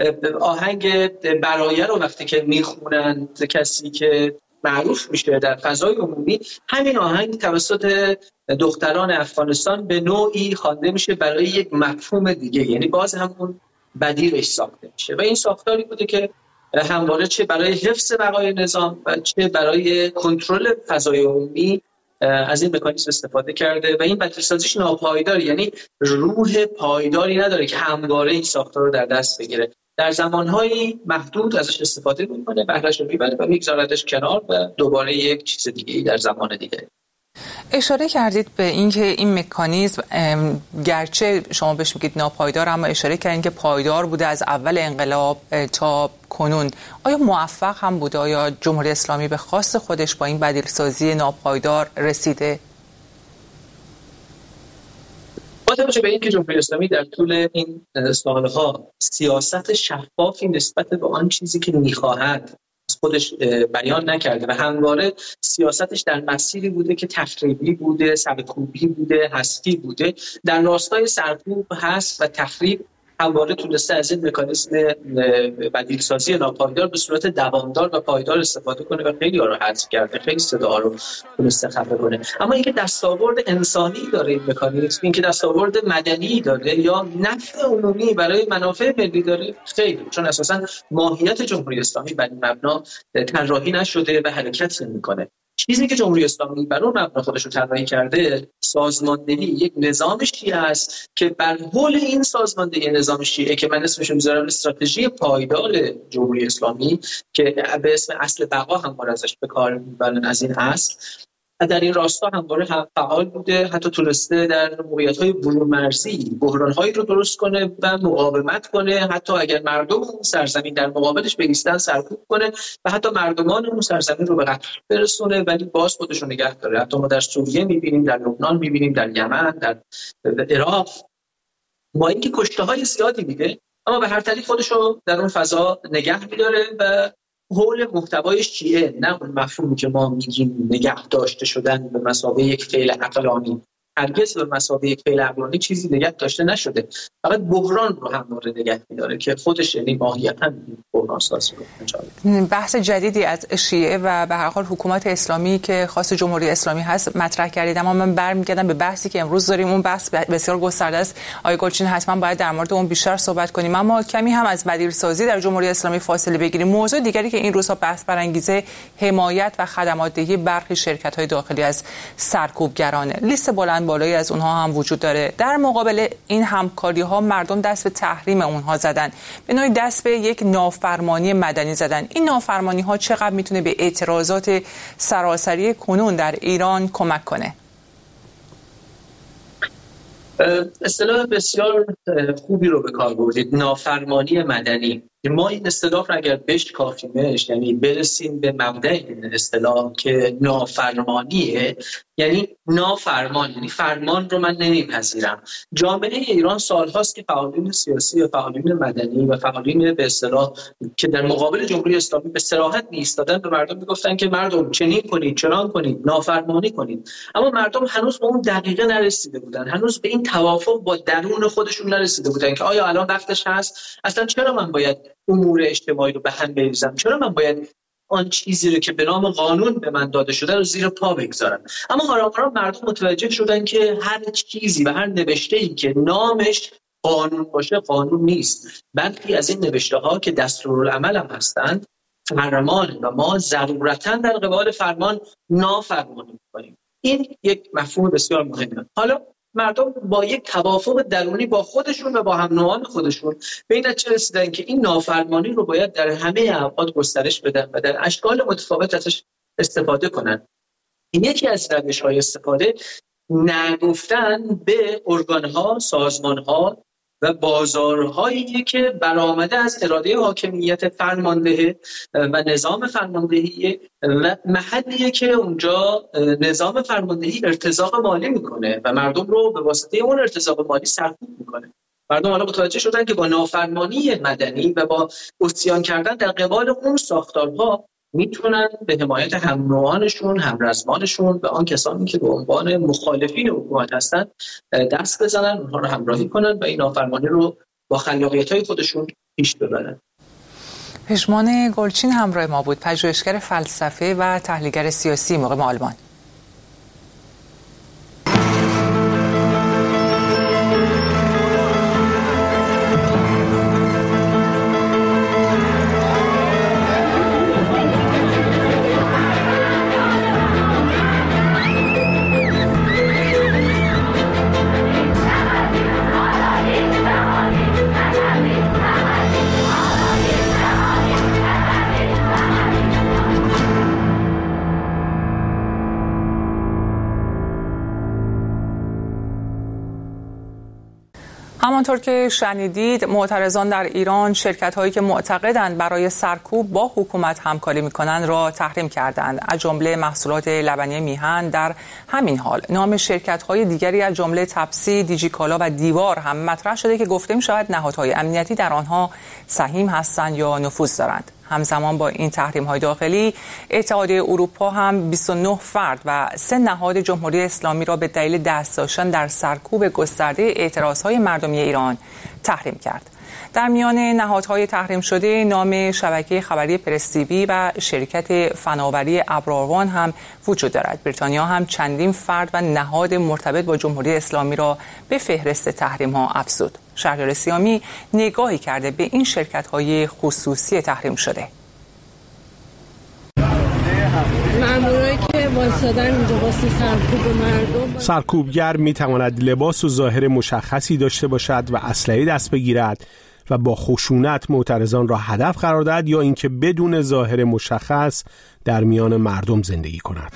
آهنگ برایه رو وقتی که میخونن کسی که معروف میشه در فضای عمومی، همین آهنگ توسط دختران افغانستان به نوعی خوانده میشه برای یک مفهوم دیگه، یعنی باز همون بدیلش ساخته میشه. و این ساختاری بوده که همواره چه برای حفظ بقای نظام و چه برای کنترل فضای عمومی از این مکانیزم استفاده کرده و این بدیلسازیش ناپایدار، یعنی روح پایداری نداره که همواره این ساختار رو در دست بگیره. در زمانهای محدود ازش استفاده میکنه، بهره‌اش رو میبره و میگذاردش کنار و دوباره یک چیز دیگه در زمان دیگه. اشاره کردید به اینکه این مکانیزم گرچه شما بهش میگید ناپایدار، اما اشاره کردید که پایدار بوده از اول انقلاب تا کنون. آیا موفق هم بوده؟ آیا جمهوری اسلامی به خواست خودش با این بدیلسازی ناپایدار رسیده؟ با توجه به اینکه جمهوری اسلامی در طول این سالها سیاست شفافی نسبت به آن چیزی که می‌خواهد خودش بیان نکرده و همواره سیاستش در مسیری بوده که تخریبی بوده، سرکوبی بوده، حذفی بوده، در راستای سرکوب، حذف و تخریب همواره تونسته از این مکانیزم بدیلسازی ناپایدار به صورت دوامدار و پایدار استفاده کنه و خیلی ها رو حذف کرده، خیلی صداها رو تونسته خفه کنه. اما اینکه دستاورد انسانی داره این مکانیزم، اینکه دستاورد مدنی داره یا نفع عمومی برای منافع ملی داره، خیلی، چون اساسا ماهیت جمهوری اسلامی بر این مبنا طراحی نشده و حرکت نمی‌کنه. چیزی که جمهوری اسلامی بر اون مبنا خودش رو طراحی کرده، سازماندهی یک نظام شیعه است که بر حول این سازماندهی نظام شیعه که من اسمش رو میذارم استراتژی پایدار جمهوری اسلامی که به اسم اصل بقا هم ازش به کار میبرن، از این اصل در این راستا همواره هم فعال بوده، حتی تونسته در موقعیت‌های برون مرزی بحران‌هایی رو درست کنه و مقاومت کنه، حتی اگر مردم اون سرزمین در مقابلش بایستن سرکوب کنه و حتی مردمان اون سرزمین رو به قتل برسونه، ولی باز خودش رو نگه داره. حتی ما در سوریه می‌بینیم، در لبنان می‌بینیم، در یمن، در عراق، با اینکه کشته‌های زیادی میده، اما به هر طریق خودش رو در اون فضا نگه می‌داره و حول محتوای شیعه، نه اون مفهومی که ما میگیم نگه داشته شدن به مثابه یک فعل عقلانی، هرگز به مثابه یک فعل امرانی چیزی نگه داشته نشده، فقط بحران رو همواره نگه می‌داره که خودش یعنی ماهیتاً بحران سازی رو. بحث جدیدی از شیعه و به هر حال حکومت اسلامی که خاص جمهوری اسلامی هست مطرح کردید، اما من برمیگردم به بحثی که امروز داریم. اون بحث بسیار گسترده است. آقای گلچین حتما باید در مورد اون بیشتر صحبت کنیم، اما کمی هم از بدیلسازی در جمهوری اسلامی فاصله بگیریم. موضوع دیگری که این روزها بحث برانگیزه حمایت و خدمات دهی برخی شرکت‌های داخلی از سرکوبگرانه. لیست بلند بالایی از اونها هم وجود داره. در مقابل این همکاری‌ها مردم دست به تحریم اونها زدن، به نوعی دست به یک نافرمانی مدنی زدن. این نافرمانی‌ها چقدر میتونه به اعتراضات سراسری کنون در ایران کمک کنه؟ اصطلاح بسیار خوبی رو به کار بردید، نافرمانی مدنی. ما این اصطلاح رو اگر بشکافیمش، یعنی برسیم به مبدأ این اصطلاح که نافرمانیه، یعنی نافرمان، یعنی فرمان رو من نمیپذیرم. جامعه ایران سالهاست که فعالین سیاسی و فعالین مدنی و فعالین به اصطلاح که در مقابل جمهوری اسلامی به صراحت می‌ایستادن به مردم میگفتن که مردم چنین کنید، چنان کنید، نافرمانی کنید. اما مردم هنوز به اون دقیقه نرسیده بودن، هنوز به این توافق با درون خودشون نرسیده بودن که آیا الان وقتش هست؟ اصلا چرا من باید امور اجتماعی رو به هم بریزم؟ چرا من باید آن چیزی رو که به نام قانون به من داده شده رو زیر پا بگذارم؟ اما آرام آرام مردم متوجه شدن که هر چیزی و هر نوشته‌ای که نامش قانون باشه قانون نیست. برخی از این نوشته‌ها که دستورالعمل هم هستند فرمان و ما ضرورتاً در قبال فرمان نافرمانی می‌کنیم. این یک مفهوم بسیار مهمه. حالا مردم با یک توافق درونی با خودشون و با هم نوعان خودشون به این نتیجه رسیدن که این نافرمانی رو باید در همه ابعاد گسترش بدن و در اشکال متفاوت ازش استفاده کنن. این یکی از روش‌های استفاده نگفتن به ارگان‌ها، سازمان‌ها و بازارهایی که برآمده از اراده حاکمیت فرمانده و نظام فرماندهی و محلیه که اونجا نظام فرماندهی ارتزاق مالی میکنه و مردم رو به واسطه اون ارتزاق مالی سرکوب میکنه. مردم حالا متوجه شدن که با نافرمانی مدنی و با عصیان کردن در قبال اون ساختارها میتونن به حمایت هم نوعانشون، هم رزمانشون و آن کسانی که به عنوان مخالفین حکومت هستند دست بزنن، اونها رو همراهی کنن و این نافرمانی رو با خلاقیت‌های خودشون پیش ببرن. پژمان گلچین همراه ما بود، پژوهشگر فلسفه و تحلیلگر سیاسی مقیم آلمان. همانطور که شنیدید، معترضان در ایران شرکت‌هایی که معتقدند برای سرکوب با حکومت همکاری می‌کنند را تحریم کردند. از جمله محصولات لبنی میهن. در همین حال نام شرکت‌های دیگری از جمله تپسی، دیجیکالا و دیوار هم مطرح شده که گفته می‌شود نهادهای امنیتی در آنها سهیم هستند یا نفوذ دارند. همزمان با این تحریم‌های داخلی، اتحادیه اروپا هم بیست و نه فرد و سه نهاد جمهوری اسلامی را به دلیل دست داشتن در سرکوب گسترده اعتراضهای مردمی ایران تحریم کرد. در میان نهادهای تحریم شده نام شبکه خبری پرس تیوی و شرکت فناوری ابراروان هم وجود دارد. بریتانیا هم چندین فرد و نهاد مرتبط با جمهوری اسلامی را به فهرست تحریم‌ها افزود. شهریار سیامی نگاهی کرده به این شرکت‌های خصوصی تحریم شده. مامورایی که واسطن اینجا واسه سرکوب مردم، سرکوبگر می‌تواند لباس و ظاهر مشخصی داشته باشد و اسلحه دست بگیرد و با خشونت معترضان را هدف قرار دهد یا اینکه بدون ظاهر مشخص در میان مردم زندگی کند.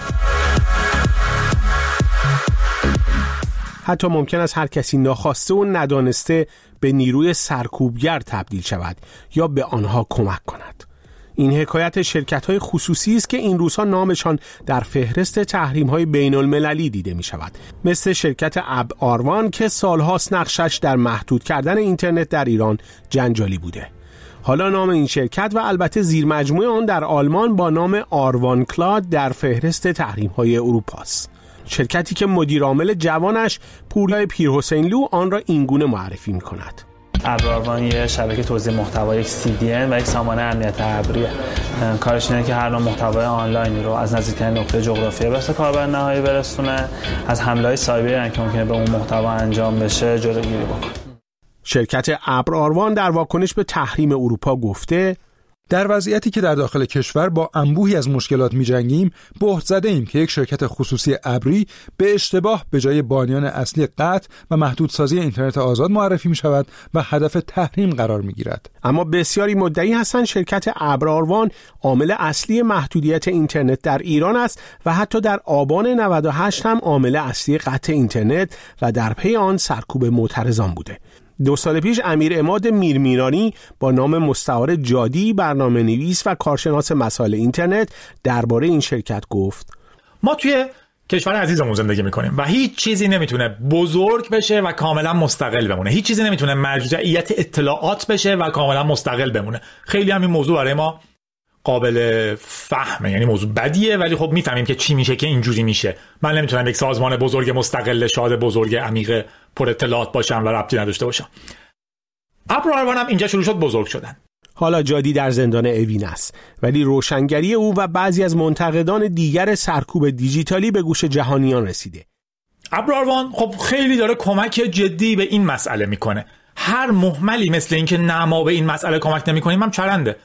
حتی ممکن است هر کسی ناخواسته و ندانسته به نیروی سرکوبگر تبدیل شود یا به آنها کمک کند. این حکایت شرکت‌های خصوصی است که این روزها نامشان در فهرست تحریم‌های بین‌المللی دیده می‌شود، مثل شرکت ابراروان که سال‌هاست نقشش در محدود کردن اینترنت در ایران جنجالی بوده. حالا نام این شرکت و البته زیرمجموعه آن در آلمان با نام آروان کلاد در فهرست تحریم‌های اروپا است. شرکتی که مدیر عامل جوانش پوریا پیرحسینلو آن را اینگونه معرفی می‌کند. ابراروان یه شبکه توزیع محتوا، یک سی دی ان و یک سامانه امنیت ابریه. کارش اینه که هر نوع محتوای آنلاینی رو از نزدیکترین نقطه جغرافیایی به کاربر نهایی برسونه، از حمله‌های سایبری که ممکنه به اون محتوا انجام بشه جلوگیری بکنه. شرکت ابراروان در واکنش به تحریم اروپا گفته در وضعیتی که در داخل کشور با انبوهی از مشکلات می‌جنگیم، بهت زده ایم که یک شرکت خصوصی ابری به اشتباه به جای بانیان اصلی قطع و محدودسازی اینترنت آزاد معرفی می‌شود و هدف تحریم قرار می‌گیرد. اما بسیاری مدعی هستند شرکت ابراروان عامل اصلی محدودیت اینترنت در ایران است و حتی در آبان نود و هشت هم عامل اصلی قطع اینترنت و در پی آن سرکوب معترضان بوده. دو سال پیش امیر عماد میرمیرانی با نام مستعار جادی برنامه نویس و کارشناس مسائل اینترنت درباره این شرکت گفت: ما توی کشور عزیزمون زندگی میکنیم و هیچ چیزی نمیتونه بزرگ بشه و کاملا مستقل بمونه. هیچ چیزی نمیتونه مرجعیت اطلاعات بشه و کاملا مستقل بمونه. خیلی هم این موضوع برای ما قابل فهمه، یعنی موضوع بدیه ولی خب میفهمیم که چی میشه که اینجوری میشه. من نمیتونم یک سازمان بزرگ مستقل شاد بزرگ عمیق پر اطلاعات باشم و ربطی نداشته باشم. ابراروان هم اینجا شروع شد بزرگ شدن. حالا جادی در زندان اوین است، ولی روشنگری او و بعضی از منتقدان دیگر سرکوب دیجیتالی به گوش جهانیان رسیده. ابراروان خب خیلی داره کمک جدی به این مسئله میکنه. هر مهملی مثل اینکه نه ما به این مسئله کمک نمیکنیم هم چرنده.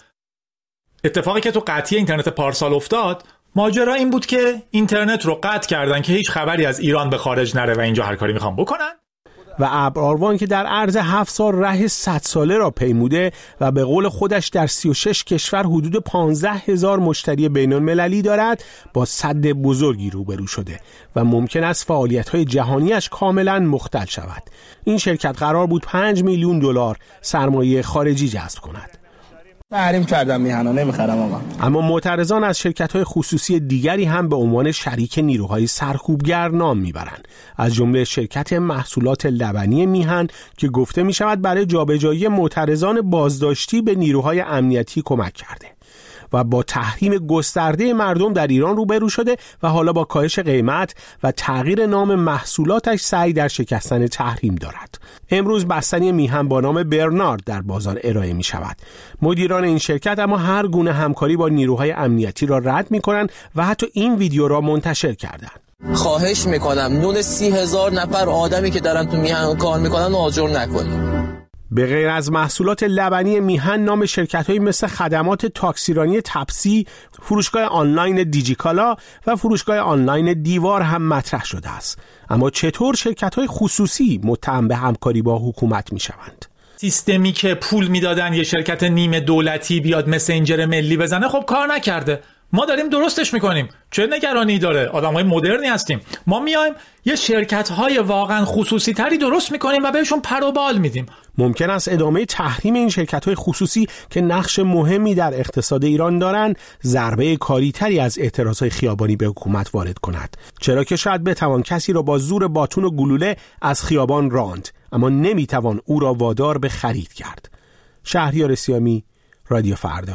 اتفاقی که تو قطعی اینترنت پارسال افتاد، ماجرا این بود که اینترنت رو قطع کردن که هیچ خبری از ایران به خارج نره و اینجا هر کاری میخوان بکنن. و ابراروان که در عرض هفت سال ره صد ساله را پیموده و به قول خودش در سی و شش کشور حدود پانزده هزار مشتری بین المللی دارد، با سد بزرگی روبرو شده و ممکن است فعالیت‌های جهانیش کاملا مختل شود. این شرکت قرار بود پنج میلیون دلار سرمایه خارجی جذب کند. تحریم کردم میهنو نمیخرم آقا. اما معترضان از شرکت‌های خصوصی دیگری هم به عنوان شریک نیروهای سرکوبگر نام میبرند، از جمله شرکت محصولات لبنی میهن که گفته میشود برای جابجایی معترضان بازداشتی به نیروهای امنیتی کمک کرده و با تحریم گسترده مردم در ایران روبرو شده و حالا با کاهش قیمت و تغییر نام محصولاتش سعی در شکستن تحریم دارد. امروز بستنی میهن با نام برنارد در بازار ارائه می شود. مدیران این شرکت اما هر گونه همکاری با نیروهای امنیتی را رد می کنند و حتی این ویدیو را منتشر کردند. خواهش میکنم نون سی هزار نفر آدمی که دارن تو میهن کار میکنن آجر نکنیم. به غیر از محصولات لبنی میهن، نام شرکت‌هایی مثل خدمات تاکسیرانی تپسی، فروشگاه آنلاین دیجیکالا و فروشگاه آنلاین دیوار هم مطرح شده است. اما چطور شرکت‌های خصوصی متهم به همکاری با حکومت می‌شوند؟ سیستمی که پول میدادن یه شرکت نیمه دولتی بیاد مسنجر ملی بزنه خب کار نکرده. ما داریم درستش میکنیم. چه نگرانی داره؟ آدمای مدرنی هستیم. ما میایم یه شرکت‌های واقعا خصوصی تری درست میکنیم و بهشون پر و بال میدیم. ممکن است ادامه تحریم این شرکت‌های خصوصی که نقش مهمی در اقتصاد ایران دارند، ضربه کاریتری از اعتراضهای خیابانی به حکومت وارد کند. چرا که شاید بتوان کسی را با زور باتون و گلوله از خیابان راند، اما نمیتوان او را وادار به خرید کرد. شهریار سیامی، رادیو فردا.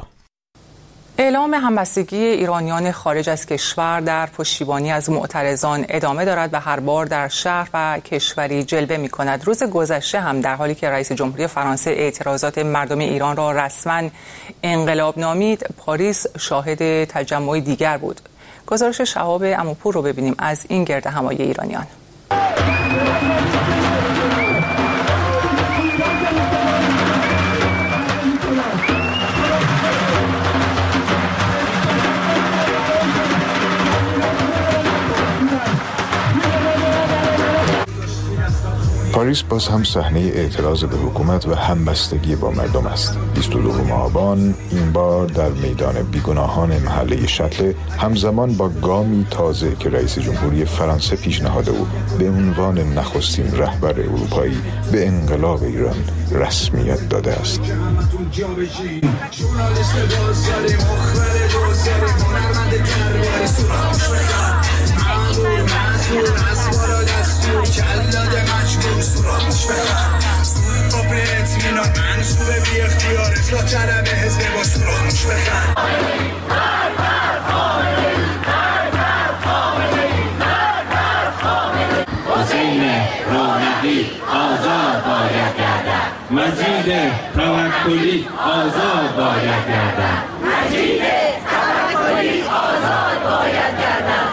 اعلام همبستگی ایرانیان خارج از کشور در پشتیبانی از معترضان ادامه دارد و هر بار در شهر و کشوری جلوه می کند. روز گذشته هم در حالی که رئیس جمهوری فرانسه اعتراضات مردم ایران را رسما انقلاب نامید، پاریس شاهد تجمع دیگر بود. گزارش شهاب اموپور رو ببینیم از این گرد همایی ایرانیان. پاریس باز هم صحنه اعتراض به حکومت و همبستگی با مردم است. بیست و دو آبان این بار در میدان بیگناهان محله شتل، همزمان با گامی تازه که رئیس جمهوری فرانسه پیشنهاد او به عنوان نخستین رهبر اروپایی به انقلاب ایران رسمیت داده است. توکلی آزاد باید گردد. مجید توکلی آزاد باید گردد.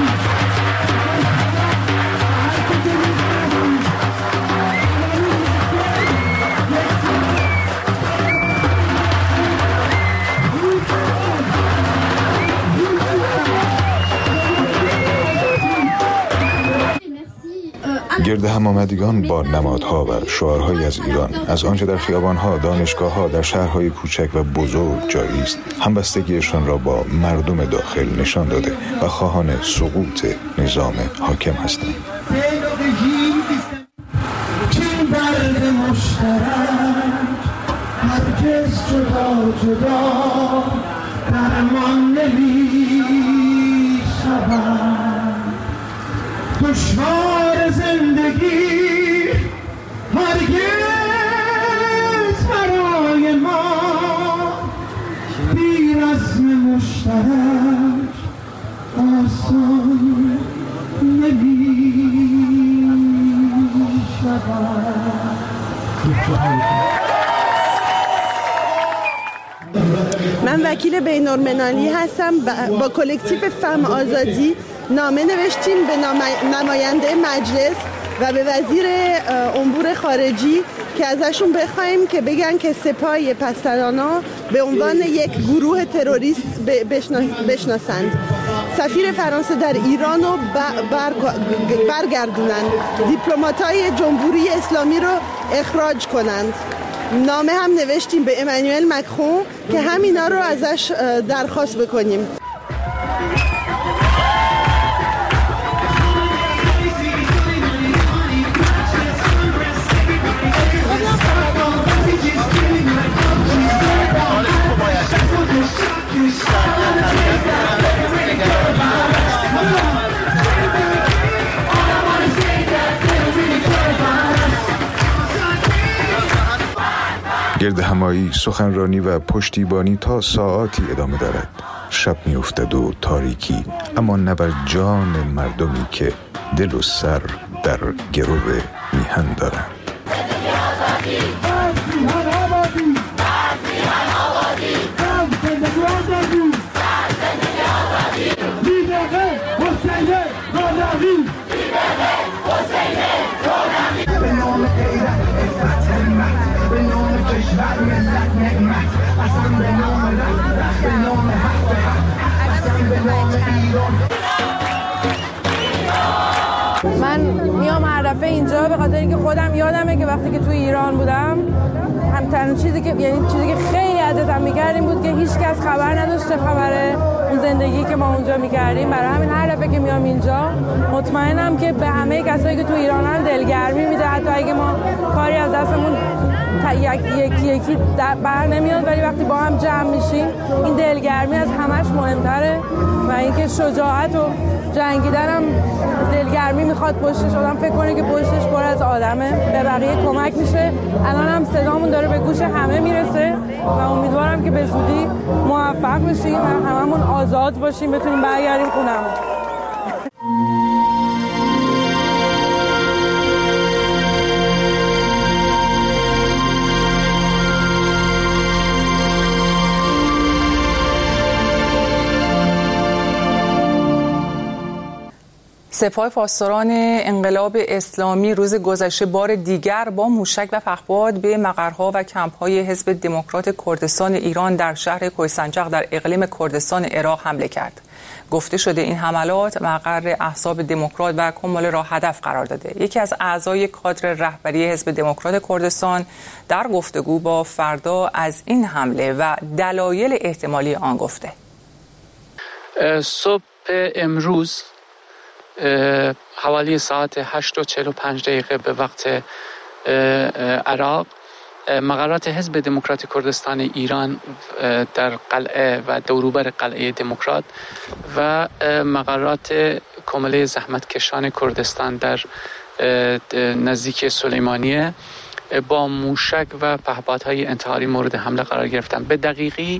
گرد هم آمدگان با نمادها و شعارهای از ایران از آنچه در خیابانها، دانشگاهها، در شهرهای کوچک و بزرگ جاری است، همبستگیشان را با مردم داخل نشان داده و خواهان سقوط نظام حاکم هستند. هرگز جدا جدا درمان نمی شود، دشوار زندگی هرگز برای ما بی رزم مشترک آسان نمی شود. من وکیل بین‌المللی هستم. با کلکتیو فهم آزادی نامه نوشتیم به نماینده مجلس و به وزیر امور خارجی که ازشون بخوایم که بگن که سپاه پستانا به عنوان یک گروه تروریست بشناسند. سفیر فرانسه در ایران رو برگردونند، دیپلمات‌های جمهوری اسلامی رو اخراج کنند. نامه هم نوشتیم به امانوئل مکرون که همینا رو ازش درخواست بکنیم. گرد همایی، سخنرانی و پشتیبانی تا ساعاتی ادامه دارد. شب می افتد و تاریکی، اما نه بر جان مردمی که دل و سر در گرو میهن دارند. من میام هر دفعه اینجا به خاطر اینکه خودم یادمه که وقتی که تو ایران بودم هم تنها چیزی که یعنی چیزی که خیلی اذیتم می‌کرد این بود که هیچ کس خبر نداشت چه خبره اون زندگی که ما اونجا می‌کردیم. برای همین هر دفعه که میام اینجا مطمئنم که به همه کسایی که تو ایرانن دلگرمی میده، حتی اگه ما کاری از دستمون یکی یکی بر نمیاد، ولی وقتی با هم جمع میشیم این دلگرمی از همش مهمتره و اینکه شجاعت و جنگیدنم دلگرمی میخواد پشتش آدم فکر کنه که پشتش پر از آدمه، به بقیه کمک میشه. الان هم صدامون داره به گوش همه میرسه و امیدوارم که به زودی موفق بشیم و هممون آزاد باشیم، بتونیم برگردیم خونمون. سپاه پاسداران انقلاب اسلامی روز گذشته بار دیگر با موشک و پهپاد به مقرها و کمپ‌های حزب دموکرات کردستان ایران در شهر کوهسنجق در اقلیم کردستان عراق حمله کرد. گفته شده این حملات مقر احزاب دموکرات و کمال را هدف قرار داده. یکی از اعضای کادر رهبری حزب دموکرات کردستان در گفتگو با فردا از این حمله و دلایل احتمالی آن گفته: صبح امروز حوالی ساعت هشت و چهل و پنج دقیقه به وقت عراق مقرات حزب دموکرات کردستان ایران در قلعه و دوروبر قلعه دموکرات و مقرات کمله زحمتکشان کردستان در نزدیک سلیمانیه با موشک و پهپادهای انتحاری مورد حمله قرار گرفتند. به دقیقی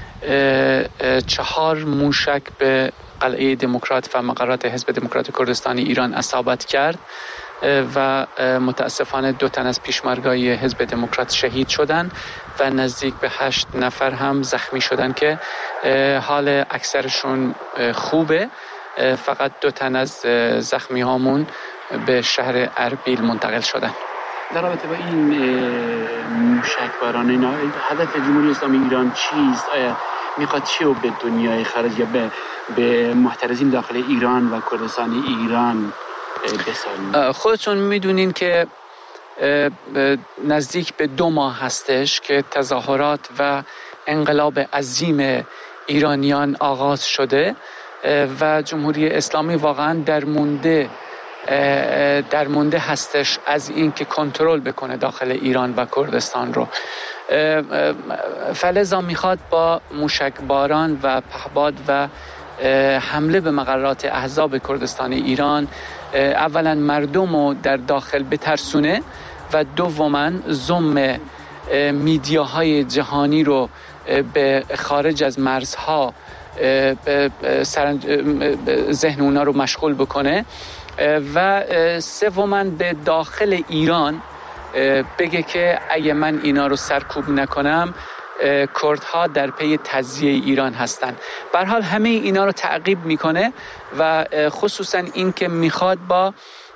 چهار موشک به قلعه دموکرات و مقرات حزب دموکرات کردستان ایران اصابت کرد و متاسفانه دو تن از پیشمرگای حزب دموکرات شهید شدن و نزدیک به هشت نفر هم زخمی شدن که حال اکثرشون خوبه. فقط دو تن از زخمی هامون به شهر اربیل منتقل شدن. در رابطه با این موشکباران، هدف جمهوری اسلامی ایران چیست؟ آیا میخواد چی رو به دنیای خارج یا به, به محترزین داخل ایران و کردستان ایران بسازن؟ خودتون میدونین که نزدیک به دو ماه هستش که تظاهرات و انقلاب عظیم ایرانیان آغاز شده و جمهوری اسلامی واقعا در مونده در مونده هستش از این که کنترل بکنه داخل ایران و کردستان رو. فلزا میخواد با موشکباران و پهپاد و حمله به مقرات احزاب کردستان ایران اولا مردم رو در داخل بترسونه و دوما ضم میدیاهای جهانی رو به خارج از مرزها ذهن اونا رو مشغول بکنه و سوماً به داخل ایران بگه که اگه من اینا رو سرکوب نکنم کردها در پی تجزیه ایران هستن. به هر حال همه اینا رو تعقیب میکنه و خصوصاً این که میخواد با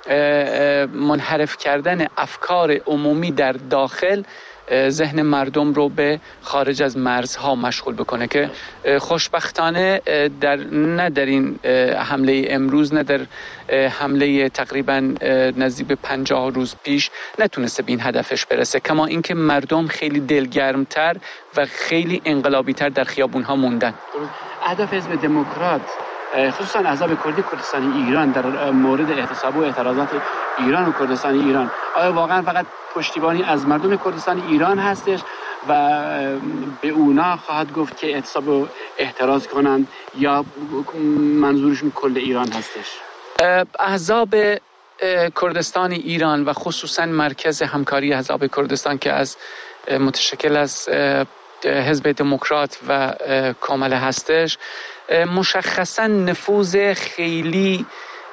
منحرف کردن افکار عمومی در داخل ذهن مردم رو به خارج از مرزها مشغول بکنه که خوشبختانه در نه در این حمله امروز نه در حمله تقریبا نزدیک به پنجاه روز پیش نتونسته به این هدفش برسه. کما اینکه مردم خیلی دلگرمتر و خیلی انقلابیتر در خیابونها موندن. هدف حزب دموکرات خصوصا احزاب کردی کردستان ایران در مورد اعتصاب و اعتراضات ایران و کردستان ایران آیا واقعا فقط پشتیبانی از مردم کردستان ایران هستش و به اونا خواهد گفت که اعتصاب و اعتراض کنند یا منظورشون کل ایران هستش؟ احزاب کردستان ایران و خصوصا مرکز همکاری احزاب کردستان که از متشکل از حزب دموکرات و کامله هستش مشخصا نفوذ خیلی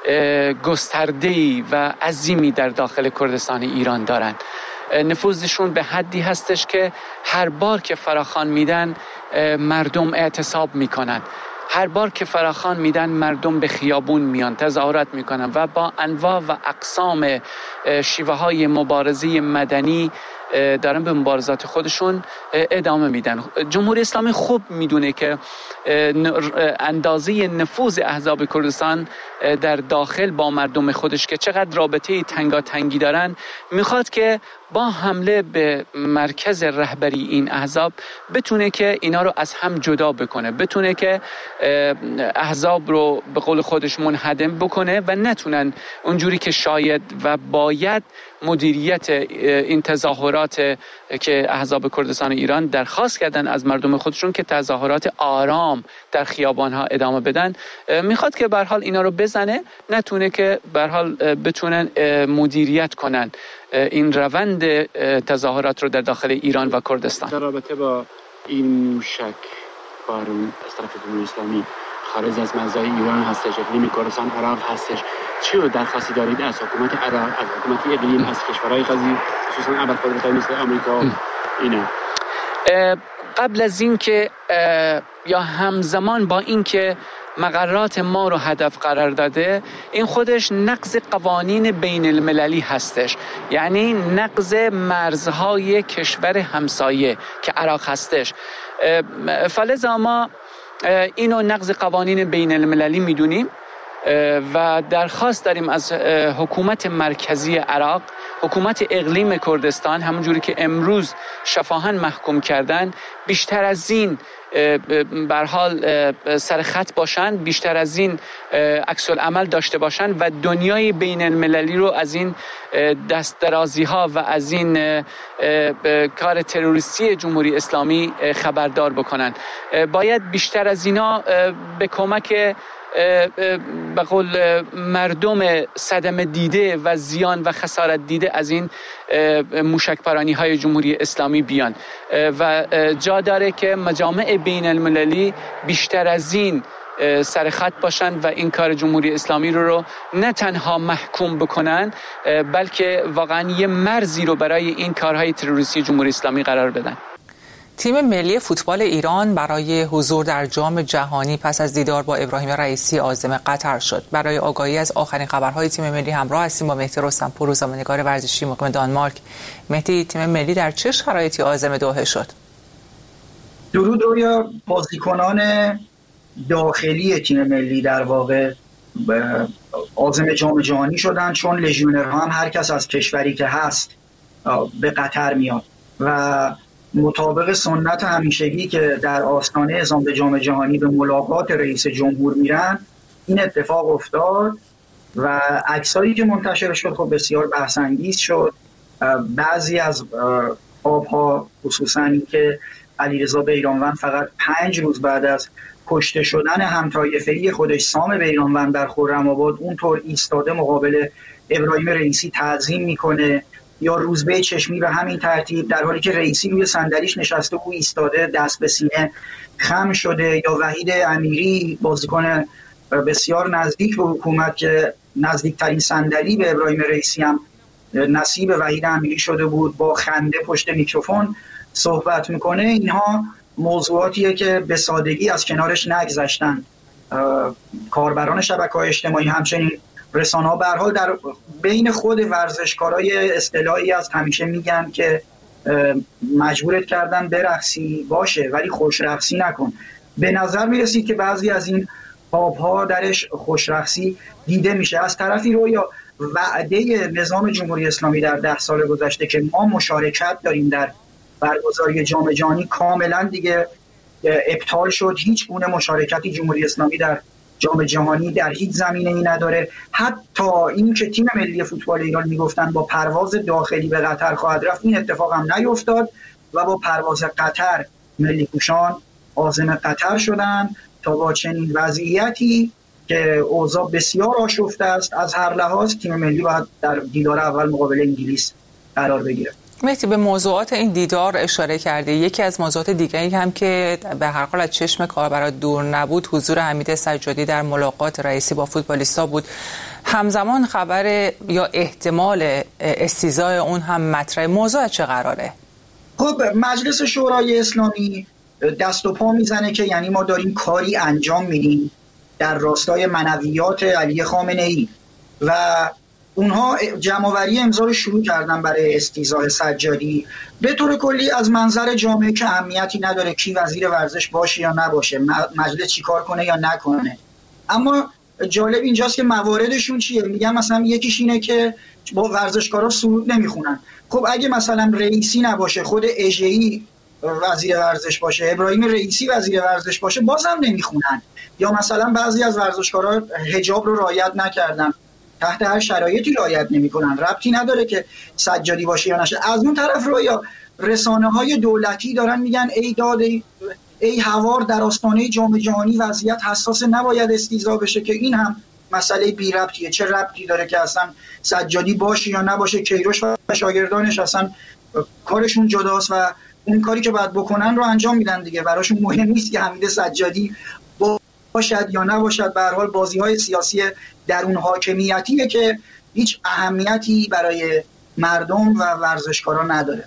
گسترده‌ای و عظیمی در داخل کردستان ایران دارند. نفوذشون به حدی هستش که هر بار که فراخوان میدن مردم اعتصاب میکنن، هر بار که فراخوان میدن مردم به خیابون میان تظاهرات میکنن و با انواع و اقسام شیوه های مبارزه مدنی دارن به مبارزات خودشون ادامه میدن. جمهوری اسلامی خوب میدونه که اندازه نفوذ احزاب کردستان در داخل با مردم خودش که چقدر رابطه تنگاتنگی دارن، میخواد که با حمله به مرکز رهبری این احزاب بتونه که اینا رو از هم جدا بکنه، بتونه که احزاب رو به قول خودش منهدم بکنه و نتونن اونجوری که شاید و باید مدیریت این تظاهرات که احزاب کردستان ایران درخواست کردن از مردم خودشون که تظاهرات آرام در خیابانها ادامه بدن، میخواد که به هر حال اینا رو بزنه، نتونه که به هر حال بتونن مدیریت کنن این روند تظاهرات رو در داخل ایران و کردستان. در رابطه با این موشک بارون از طرف جمهوری اسلامی خارج از مرزهای ایران هستش، اقلیم کردستان عراق هستش، چی رو درخواستی دارید از حکومت عراق، از حکومت اقلیم، از کشورهای خلیجی خصوصا ابرقدرت‌های مثل آمریکا اینا؟ قبل از این که یا همزمان با این که مقررات ما رو هدف قرار داده، این خودش نقض قوانین بین المللی هستش، یعنی نقض مرزهای کشور همسایه که عراق هستش. فلذا ما اینو نقض قوانین بین المللی میدونیم و درخواست داریم از حکومت مرکزی عراق، حکومت اقلیم کردستان، همونجوری که امروز شفاهن محکوم کردن، بیشتر از این به هر حال سر خط باشن، بیشتر از این عکس العمل داشته باشن و دنیای بین المللی رو از این دست درازی ها و از این کار تروریستی جمهوری اسلامی خبردار بکنن. باید بیشتر از اینا به کمک به قول مردم صدمه دیده و زیان و خسارت دیده از این موشکپرانی های جمهوری اسلامی بیان و جا داره که مجامع بین المللی بیشتر از این سر خط باشن و این کار جمهوری اسلامی رو, رو نه تنها محکوم بکنن بلکه واقعا یه مرزی رو برای این کارهای تروریستی جمهوری اسلامی قرار بدن. تیم ملی فوتبال ایران برای حضور در جام جهانی پس از دیدار با ابراهیم رئیسی عازم قطر شد. برای آگاهی از آخرین خبرهای تیم ملی همراه هستیم با مهدی رستمپور، روزنامه‌نگار ورزشی مقیم دانمارک. مهدی، تیم ملی در چه شرایطی عازم دوحه شد؟ درود رویا. بازیکنان داخلی تیم ملی در واقع عازم جام جهانی شدن، چون لژیونرها هم هر کس از کشوری که هست به قطر میاد و مطابق سنت همیشگی که در آستانه اعزام به جام جهانی به ملاقات رئیس جمهور میرن، این اتفاق افتاد و عکسایی که منتشر شد خب بسیار بحث انگیز شد. بعضی از آبها، خصوصا این که علیرضا بیرانوند فقط پنج روز بعد از کشته شدن همطایفه‌ای خودش سام بیرانوند در خرم‌آباد اونطور ایستاده مقابل ابراهیم رئیسی تعظیم میکنه، یا روزبه چشمی به همین ترتیب، در حالی که رئیسی روی صندلیش نشسته او ایستاده دست به سینه خم شده، یا وحید امیری بازیکن بسیار نزدیک به حکومت که نزدیکترین صندلی به ابراهیم رئیسی هم نصیب وحید امیری شده بود، با خنده پشت میکروفون صحبت میکنه. اینها موضوعاتیه که به سادگی از کنارش نگذشتن کاربران شبکه‌های اجتماعی، همچنین رسانه‌ها. به هر حال در بین خود ورزشکارای اصطلاحی از همیشه میگن که مجبورت کردن برقصی، باشه ولی خوش رقصی نکن. به نظر میرسید که بعضی از این بابها درش خوش رقصی دیده میشه. از طرفی رویا وعده نظام جمهوری اسلامی در ده سال گذشته که ما مشارکت داریم در برگزاری جام جهانی کاملا دیگه ابطال شد. هیچ گونه مشارکتی جمهوری اسلامی در جام جهانی در هیچ زمینه‌ای نداره. حتی این که تیم ملی فوتبال ایران میگفتن با پرواز داخلی به قطر خواهد رفت، این اتفاق هم نیفتاد و با پرواز قطر ملی پوشان عازم قطر شدن تا با چنین وضعیتی که اوضاع بسیار آشفته است از هر لحاظ، تیم ملی باید در دیدار اول مقابل انگلیس قرار بگیره. مهدی، به موضوعات این دیدار اشاره کرده. یکی از موضوعات دیگری هم که به هر حال از چشم کاربرا دور نبود حضور حمید سجادی در ملاقات رئیسی با فوتبالیستا بود. همزمان خبر یا احتمال استیضاح اون هم مطرح. موضوع چه قراره؟ خب مجلس شورای اسلامی دست و پا میزنه که یعنی ما داریم کاری انجام میدیم در راستای معنویات علی خامنه‌ای و اونها جمع‌آوری امضا رو شروع کردن برای استیضاح سجادی. به طور کلی از منظر جامعه که اهمیتی نداره کی وزیر ورزش باشه یا نباشه، مجلس چیکار کنه یا نکنه. اما جالب اینجاست که مواردشون چیه. میگن مثلا یکیش اینه که با ورزشکارا سرود نمیخونن. خب اگه مثلا رئیسی نباشه، خود اژه‌ای وزیر ورزش باشه، ابراهیم رئیسی وزیر ورزش باشه، بازم نمیخونن. یا مثلا بعضی از ورزشکارا حجاب رو رعایت نکردن، تحت هر شرایطی رعایت نمی‌کنن. ربطی نداره که سجادی باشه یا نشه. از اون طرف رو یا رسانه‌های دولتی دارن میگن ای داد ای, ای هوار در آستانه جام جهانی وضعیت حساس، نباید استیضاح بشه، که این هم مسئله بی ربطیه. چه ربطی داره که اصلا سجادی باشه یا نباشه؟ کیروش و شاگردانش اصلا کارشون جداست و اون کاری که باید بکنن رو انجام میدن دیگه. براشون مهم نیست که حمید سجادی باشد یا نباشد. به هر حال بازی‌های سیاسی درون حاکمیتیه که هیچ اهمیتی برای مردم و ورزشکاران نداره.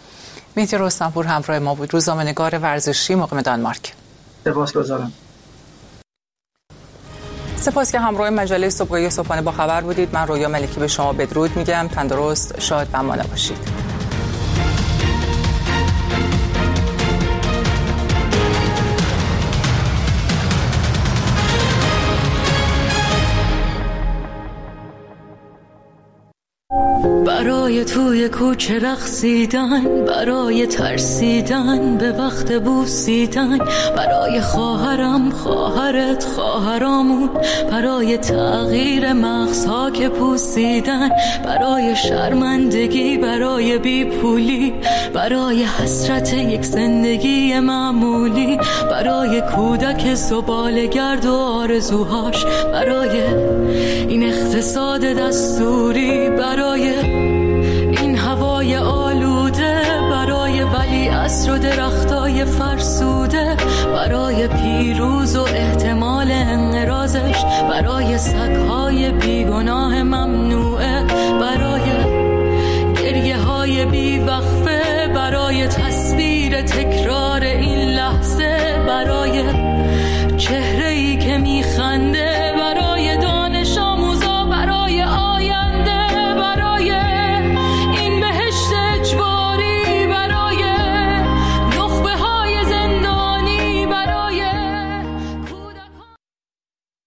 مهدی رستمپور همراه ما بود، روزنامه‌نگار ورزشی مقیم دانمارک. سپاسگزارم. سپاس که همراه مجله صبحگاهی صبحانه با خبر بودید. من رویا ملکی به شما بدرود میگم. تندرست، شاد و امان باشید. برای توی کوچه رقصیدن، برای ترسیدن به وقت بوسیدن، برای خواهرم خواهرت خواهرامون، برای تغییر مغزها که پوسیدن، برای شرمندگی، برای بیپولی، برای حسرت یک زندگی معمولی، برای کودک زباله‌گرد و آرزوهاش، برای این اقتصاد دستوری، برای این هوای آلوده، برای ولیعصر و درختای فرسوده، برای پیروز و احتمال سگ‌ها